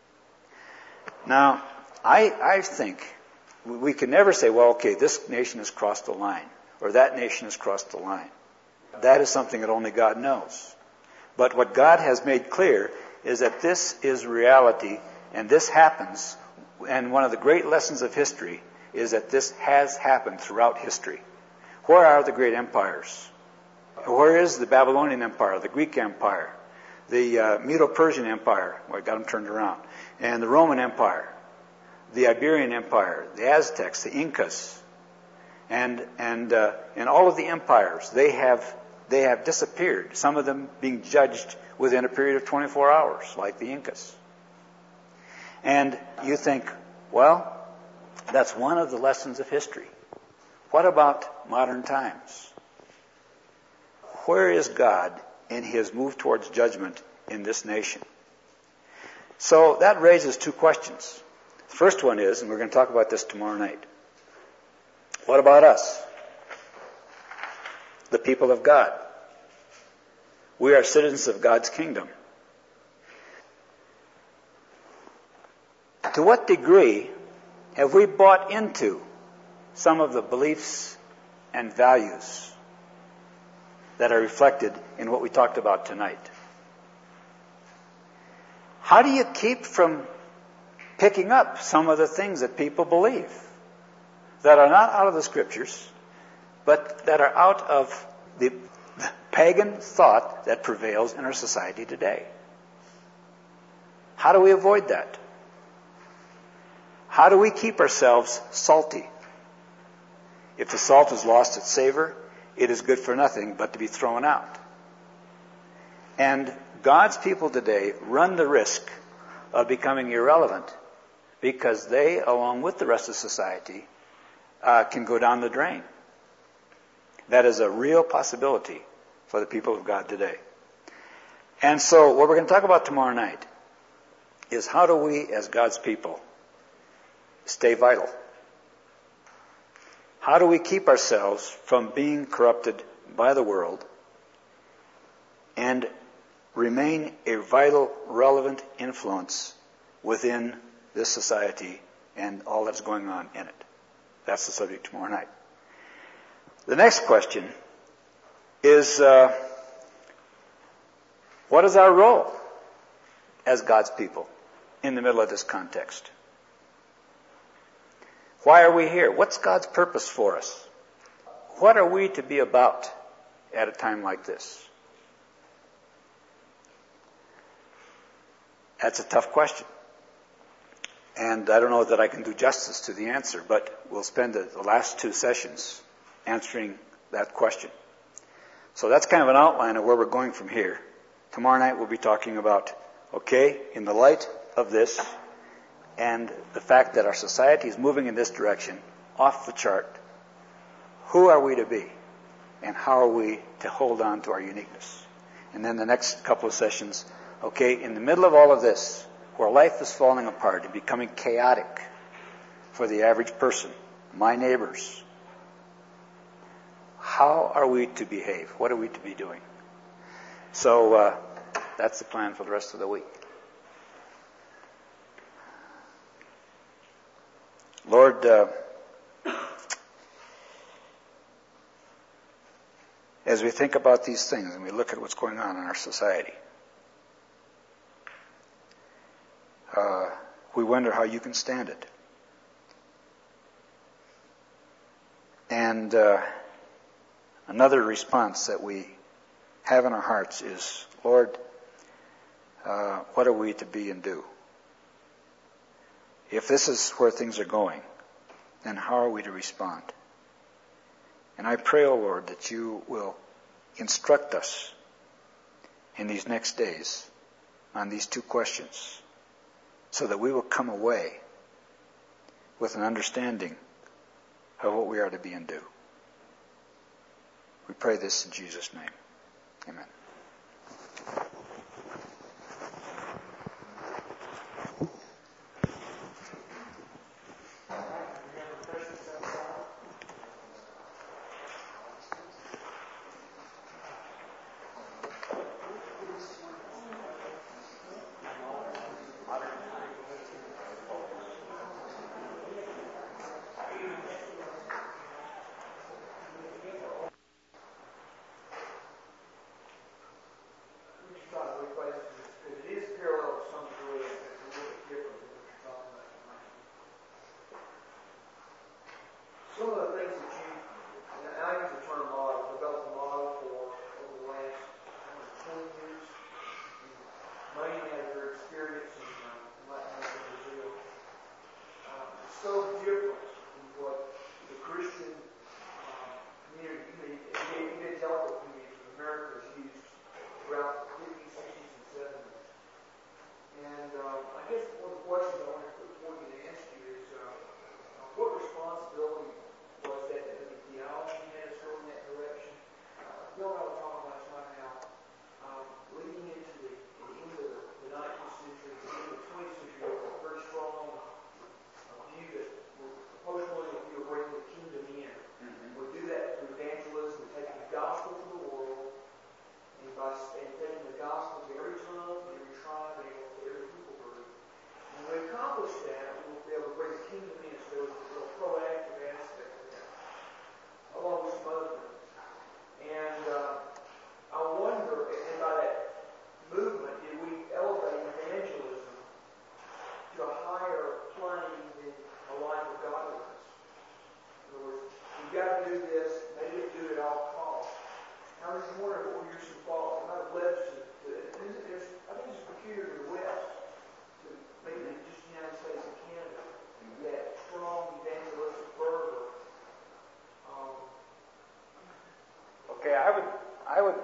Now, I, I think we can never say, well, okay, this nation has crossed the line, or that nation has crossed the line. That is something that only God knows. But what God has made clear is that this is reality, and this happens, and one of the great lessons of history is that this has happened throughout history. Where are the great empires? Where is the Babylonian Empire, the Greek Empire, the uh, Medo-Persian Empire, well, I got them turned around, and the Roman Empire, the Iberian Empire, the Aztecs, the Incas, and and uh, and all of the empires, they have they have disappeared. Some of them being judged within a period of twenty-four hours, like the Incas. And you think, well, that's one of the lessons of history. What about modern times? Where is God in his move towards judgment in this nation? So that raises two questions. The first one is, and we're going to talk about this tomorrow night, what about us? The people of God. We are citizens of God's kingdom. To what degree have we bought into some of the beliefs and values that are reflected in what we talked about tonight? How do you keep from picking up some of the things that people believe that are not out of the Scriptures, but that are out of the pagan thought that prevails in our society today? How do we avoid that? How do we keep ourselves salty? If the salt has lost its savor, it is good for nothing but to be thrown out. And God's people today run the risk of becoming irrelevant because they, along with the rest of society, uh, can go down the drain. That is a real possibility for the people of God today. And so what we're going to talk about tomorrow night is how do we, as God's people, stay vital? How do we keep ourselves from being corrupted by the world and remain a vital, relevant influence within this society and all that's going on in it? That's the subject tomorrow night. The next question is, uh, what is our role as God's people in the middle of this context? Why are we here? What's God's purpose for us? What are we to be about at a time like this? That's a tough question. And I don't know that I can do justice to the answer, but we'll spend the, the last two sessions answering that question. So that's kind of an outline of where we're going from here. Tomorrow night we'll be talking about, okay, in the light of this and the fact that our society is moving in this direction, off the chart, who are we to be? And how are we to hold on to our uniqueness? And then the next couple of sessions, okay, in the middle of all of this, where life is falling apart and becoming chaotic for the average person, my neighbors, how are we to behave? What are we to be doing? So uh, that's the plan for the rest of the week. Lord, uh, as we think about these things and we look at what's going on in our society, uh, we wonder how you can stand it. And uh, another response that we have in our hearts is, Lord, uh, what are we to be and do? If this is where things are going, then how are we to respond? And I pray, O Lord, that you will instruct us in these next days on these two questions so that we will come away with an understanding of what we are to be and do. We pray this in Jesus' name. Amen.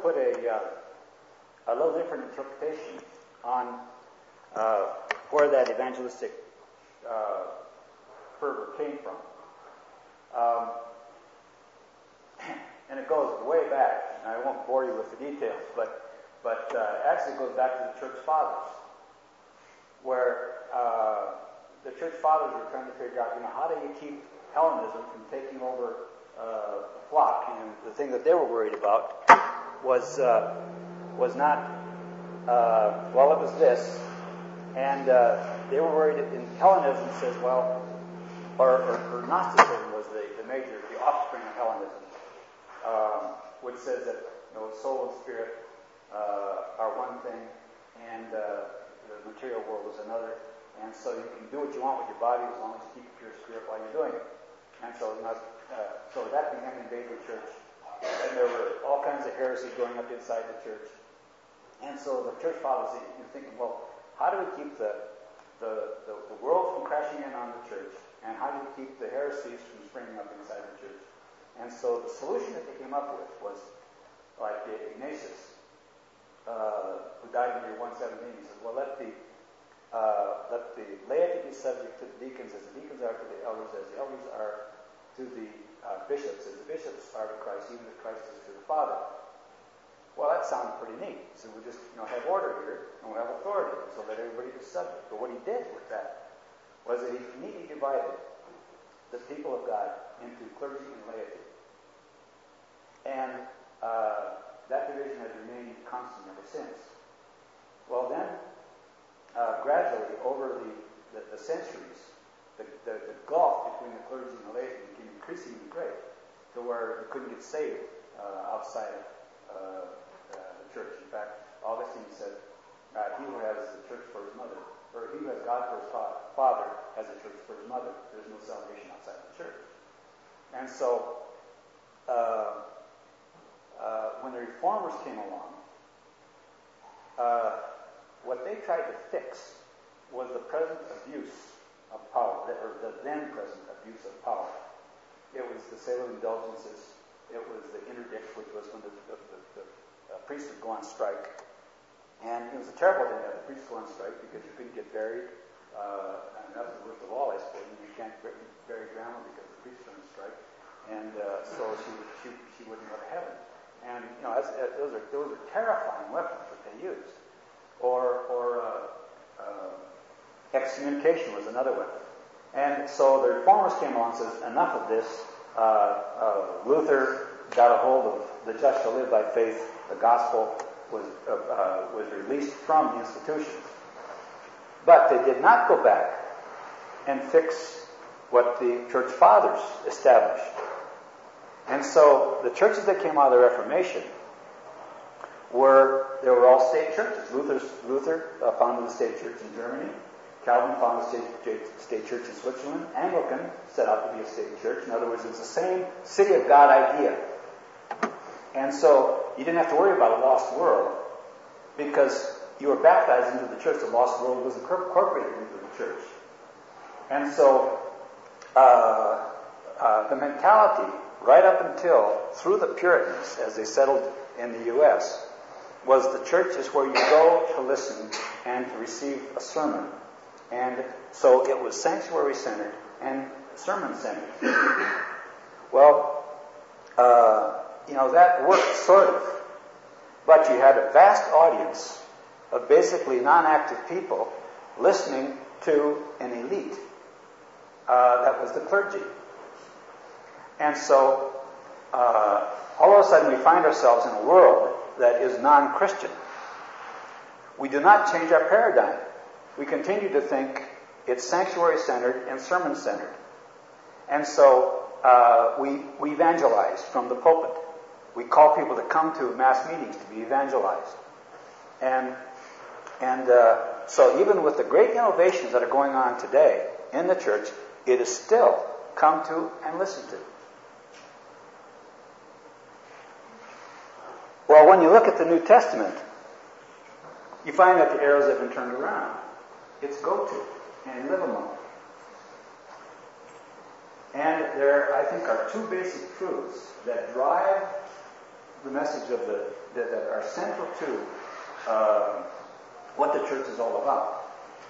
put a, uh, a little different interpretation on uh, where that evangelistic uh, fervor came from. Um, and it goes way back, and I won't bore you with the details, but, but uh, actually it goes back to the church fathers, where uh, the church fathers were trying to figure out, you know, how do you keep Hellenism from taking over uh, the flock? And the thing that they were worried about was uh, was not, uh, well, it was this. And uh, they were worried, in Hellenism says, well, or, or, or Gnosticism was the, the major, the offspring of Hellenism, um, which says that, you know, soul and spirit uh, are one thing, and uh, the material world is another. And so you can do what you want with your body as long as you keep a pure spirit while you're doing it. And so, you know, uh, so that began to invade the church. And there were all kinds of heresy growing up inside the church. And so the church fathers, you're thinking, well, how do we keep the, the, the, the world from crashing in on the church? And how do we keep the heresies from springing up inside the church? And so the solution that they came up with was like Ignatius, uh, who died in the year one seventeen. He said, well, let the Uh, let the laity be subject to the deacons as the deacons are to the elders, as the elders are to the uh, bishops, as the bishops are to Christ, even as Christ is to the Father. Well, that sounded pretty neat. So we just, you know, have order here, and we have authority, so that everybody is subject. But what he did with that was that he neatly divided the people of God into clergy and laity. And uh, that division has remained constant ever since. Well, then, Uh, gradually, over the, the, the centuries, the, the, the gulf between the clergy and the laity became increasingly great, to where you couldn't get saved uh, outside of uh, uh, the church. In fact, Augustine said, uh, he who has the church for his mother, or he who has God for his fa- father, has the church for his mother. There's no salvation outside the church. And so, uh, uh, when the reformers came along, uh, what they tried to fix was the present abuse of power, or the then present abuse of power. It was the sale of indulgences. It was the interdict, which was when the, the, the, the uh, priests would go on strike. And it was a terrible thing to have the priests go on strike because you couldn't get buried. Uh, and that was the worst of all, I suppose. You can't bury grandma because the priests are on strike. And uh, so she, she, she wouldn't go to heaven. And, you know, as, as, those, are, those are terrifying weapons that they used. Or, or uh, uh, excommunication was another weapon. And so the reformers came along and says, enough of this. Uh, uh, Luther got a hold of the just shall live by faith. The gospel was, uh, uh, was released from the institutions. But they did not go back and fix what the church fathers established. And so the churches that came out of the Reformation were, they were all state churches. Luther's, Luther uh, founded the state church in Germany. Calvin founded the state, state church in Switzerland. Anglican set out to be a state church. In other words, it's the same city of God idea. And so you didn't have to worry about a lost world because you were baptized into the church. The lost world was incorporated into the church. And so uh, uh, the mentality right up until through the Puritans as they settled in the U S was the church is where you go to listen and to receive a sermon. And so it was sanctuary-centered and sermon-centered. Well, uh, you know, that worked sort of. But you had a vast audience of basically non-active people listening to an elite. Uh, that was the clergy. And so, uh, all of a sudden we find ourselves in a world that is non-Christian. We do not change our paradigm. We continue to think it's sanctuary-centered and sermon-centered. And so uh, we, we evangelize from the pulpit. We call people to come to mass meetings to be evangelized. And, and uh, so even with the great innovations that are going on today in the church, it is still come to and listen to. Well, when you look at the New Testament, you find that the arrows have been turned around. It's go to and live among. And there, I think, are two basic truths that drive the message of the that, that are central to uh, what the church is all about.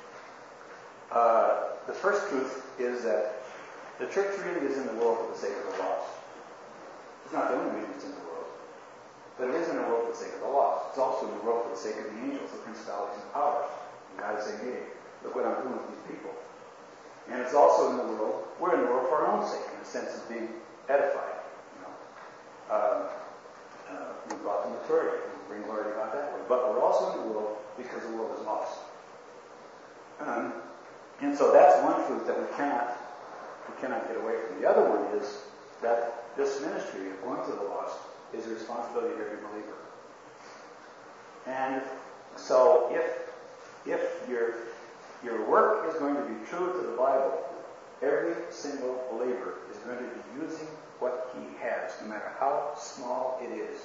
Uh, the first truth is that the church really is in the world for the sake of the lost. It's not the only reason it's in the world, but it is in the world for the sake of the lost. It's also in the world for the sake of the angels, the principalities and powers. And God is saying, hey, look what I'm doing with these people. And it's also in the world, we're in the world for our own sake, in the sense of being edified. You know, uh, uh, we brought to maturity. We bring glory to God that way. But we're also in the world because the world is lost. Um, and so that's one truth that we cannot we cannot get away from. The other one is that this ministry of going to the lost is the responsibility of every believer. And so if if your your work is going to be true to the Bible, every single believer is going to be using what he has, no matter how small it is,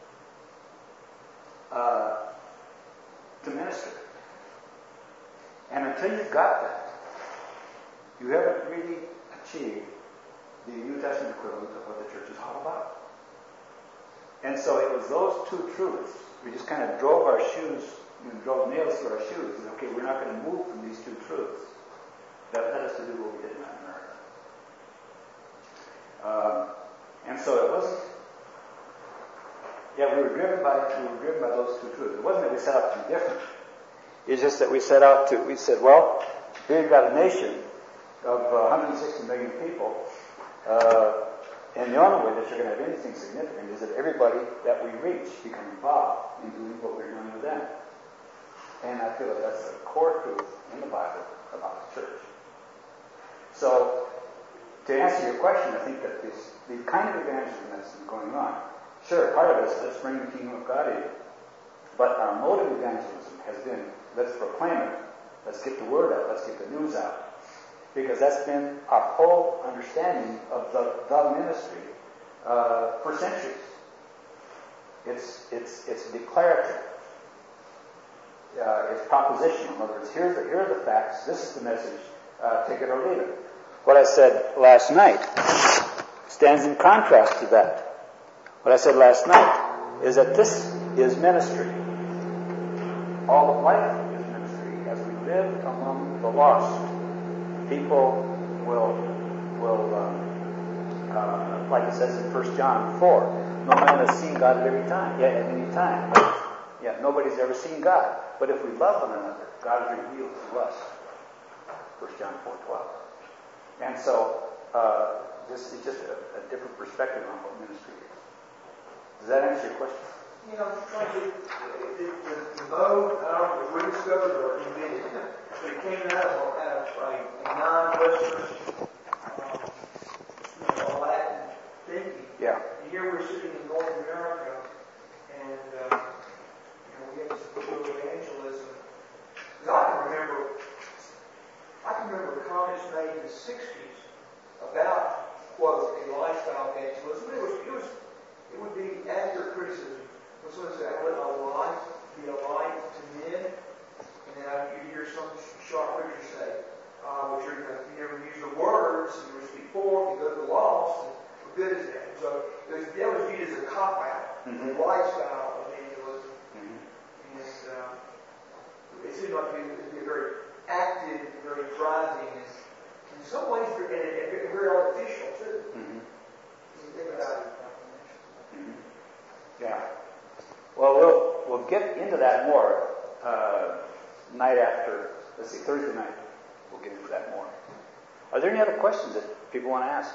uh, to minister. And until you've got that, you haven't really achieved the New Testament equivalent of what the church is all about. And so it was those two truths. We just kind of drove our shoes, you know, drove nails through our shoes. And okay, we're not going to move from these two truths. That led us to do what we did in Latin America. Um, and so it wasn't. Yeah, we were driven by we were driven by those two truths. It wasn't that we set out to be different. It's just that we set out to. We said, well, here you've got a nation of uh, one hundred sixty million people. Uh, and the only way that you're going to have anything significant is that everybody that we reach become involved in doing what we're doing with them. And I feel that that's the core truth in the Bible about the church. So, to answer your question, I think that this, the kind of evangelism that's going on, sure, part of it is let's bring the kingdom of God in. But our mode of evangelism has been, let's proclaim it, let's get the word out, let's get the news out. Because that's been our whole understanding of the, the ministry uh, for centuries. It's it's it's declarative. Uh, it's propositional. In other words, here's the, here are the facts. This is the message. Uh, take it or leave it. What I said last night stands in contrast to that. What I said last night is that this is ministry. All of life is ministry as we live among the lost. People will, will uh, uh, like it says in First John four, no man has seen God at every time, yet at any time. Yeah, nobody's ever seen God. But if we love one another, God is revealed to us. First John four twelve. And so, uh, this is just a, a different perspective on what ministry is. Does that answer your question? You know, trying to, the, the, the mode, I don't know if we discovered or invented, but it came out of, out of a, a non-Western, um, you know, Latin thinking. Yeah. And here we're sitting in North America, and uh, you know, we have this little evangelism. Because I can remember, I can remember comments made in the sixties about, quote, a lifestyle evangelism. It was, it was, it would be accurate criticism. Someone said, I let my life be a light to men. And then I, you hear some sharp preacher say, uh, but you're going to you never use the words, and you speak forth, you go to the lost, and what good is that? So it was, that was viewed as a cop-out, mm-hmm. a lifestyle evangelism. Mm-hmm. And uh, it seemed like it would be a very active, very driving, and in some ways, and, and, and very artificial, too. Mm-hmm. You think about it. Mm-hmm. Yeah. Well, we'll we'll get into that more uh, night after, let's see, Thursday night. We'll get into that more. Are there any other questions that people want to ask?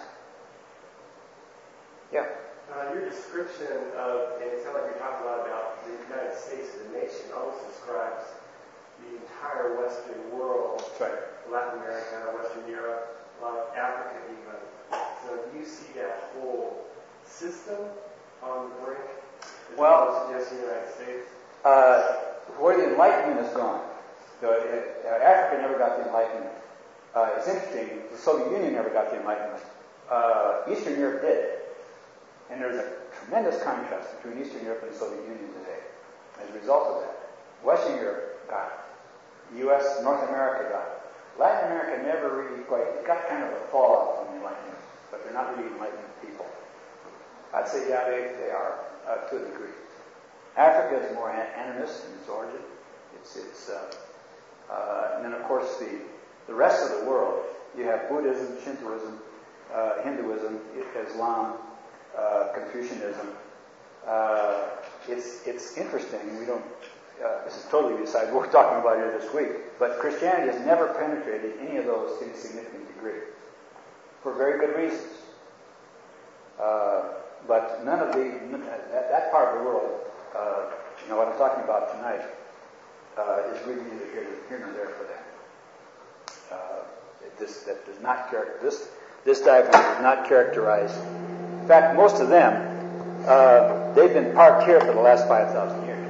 Yeah. Uh, your description of, and it sounds like you're talking a lot about the United States as a nation, almost describes the entire Western world. That's right. Latin America, Western Europe, a lot of Africa even. So do you see that whole system on the brink? Well, suggest the United States? Uh, where the Enlightenment is gone. So, uh, Africa never got the Enlightenment. Uh, it's interesting, the Soviet Union never got the Enlightenment. Uh, Eastern Europe did. And there's a tremendous contrast between Eastern Europe and the Soviet Union today. As a result of that, Western Europe got it. U S, North America got it. Latin America never really quite, it got kind of a fallout from the Enlightenment, but they're not really Enlightenment people. I'd say, yeah, they, they are. uh, to a degree. Africa is more animist in its origin. It's, it's, uh, uh, and then of course the, the rest of the world, you have Buddhism, Shintoism, uh, Hinduism, Islam, uh, Confucianism. Uh, it's, it's interesting. We don't, uh, this is totally besides what we're talking about here this week, but Christianity has never penetrated any of those to a significant degree for very good reasons. Uh, but none of the, that, that part of the world, uh, you know, what I'm talking about tonight, uh, is really neither here, here nor there for them. Uh, it, this, that does not characterize, this, this diagram does not characterize, in fact, most of them, uh, they've been parked here for the last five thousand years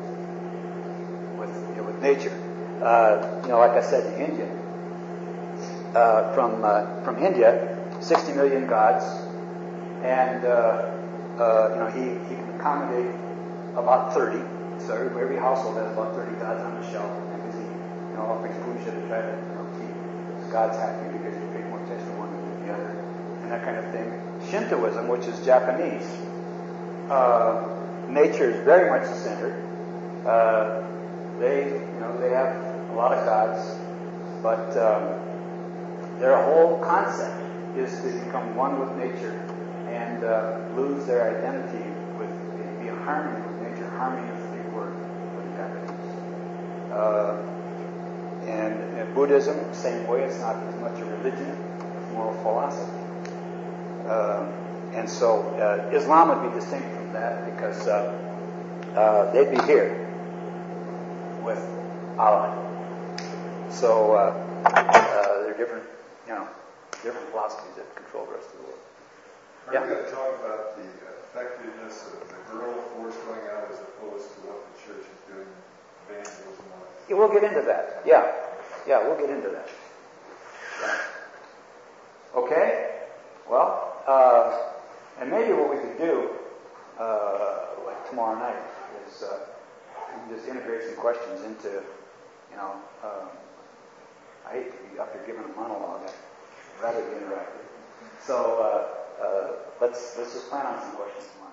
with, you know, with nature. Uh, you know, like I said, in India, uh, from, uh, from India, sixty million gods, and, uh, uh, you know, he, he can accommodate about thirty. So every, every household has about thirty gods on the shelf. Because he, you know, offers puja to try to, you know, keep his gods happy because you pay more attention to one than the other, and that kind of thing. Shintoism, which is Japanese, uh, nature is very much the center. Uh, they, you know, they have a lot of gods, but um, their whole concept is to become one with nature and uh, lose their identity with, be in harmony with nature. Harmony is the big word for the Japanese. Uh, and, and Buddhism, same way, it's not as much a religion, it's more a philosophy. Uh, and so uh, Islam would be distinct from that because uh, uh, they'd be here with Allah. So uh, uh, they're different, you know, different philosophies that control the rest of the world. Are Yeah. we going to talk about the effectiveness of the guerrilla force going out as opposed to what the church is doing, evangelism? Yeah, we'll get into that. Yeah. Yeah, we'll get into that. Yeah. Okay? Well, uh, and maybe what we could do, uh, like tomorrow night, is uh, just integrate some questions into, you know, um, I hate to be up here giving a monologue. I'd rather be interactive. So uh, uh, let's let's just plan on some questions tomorrow.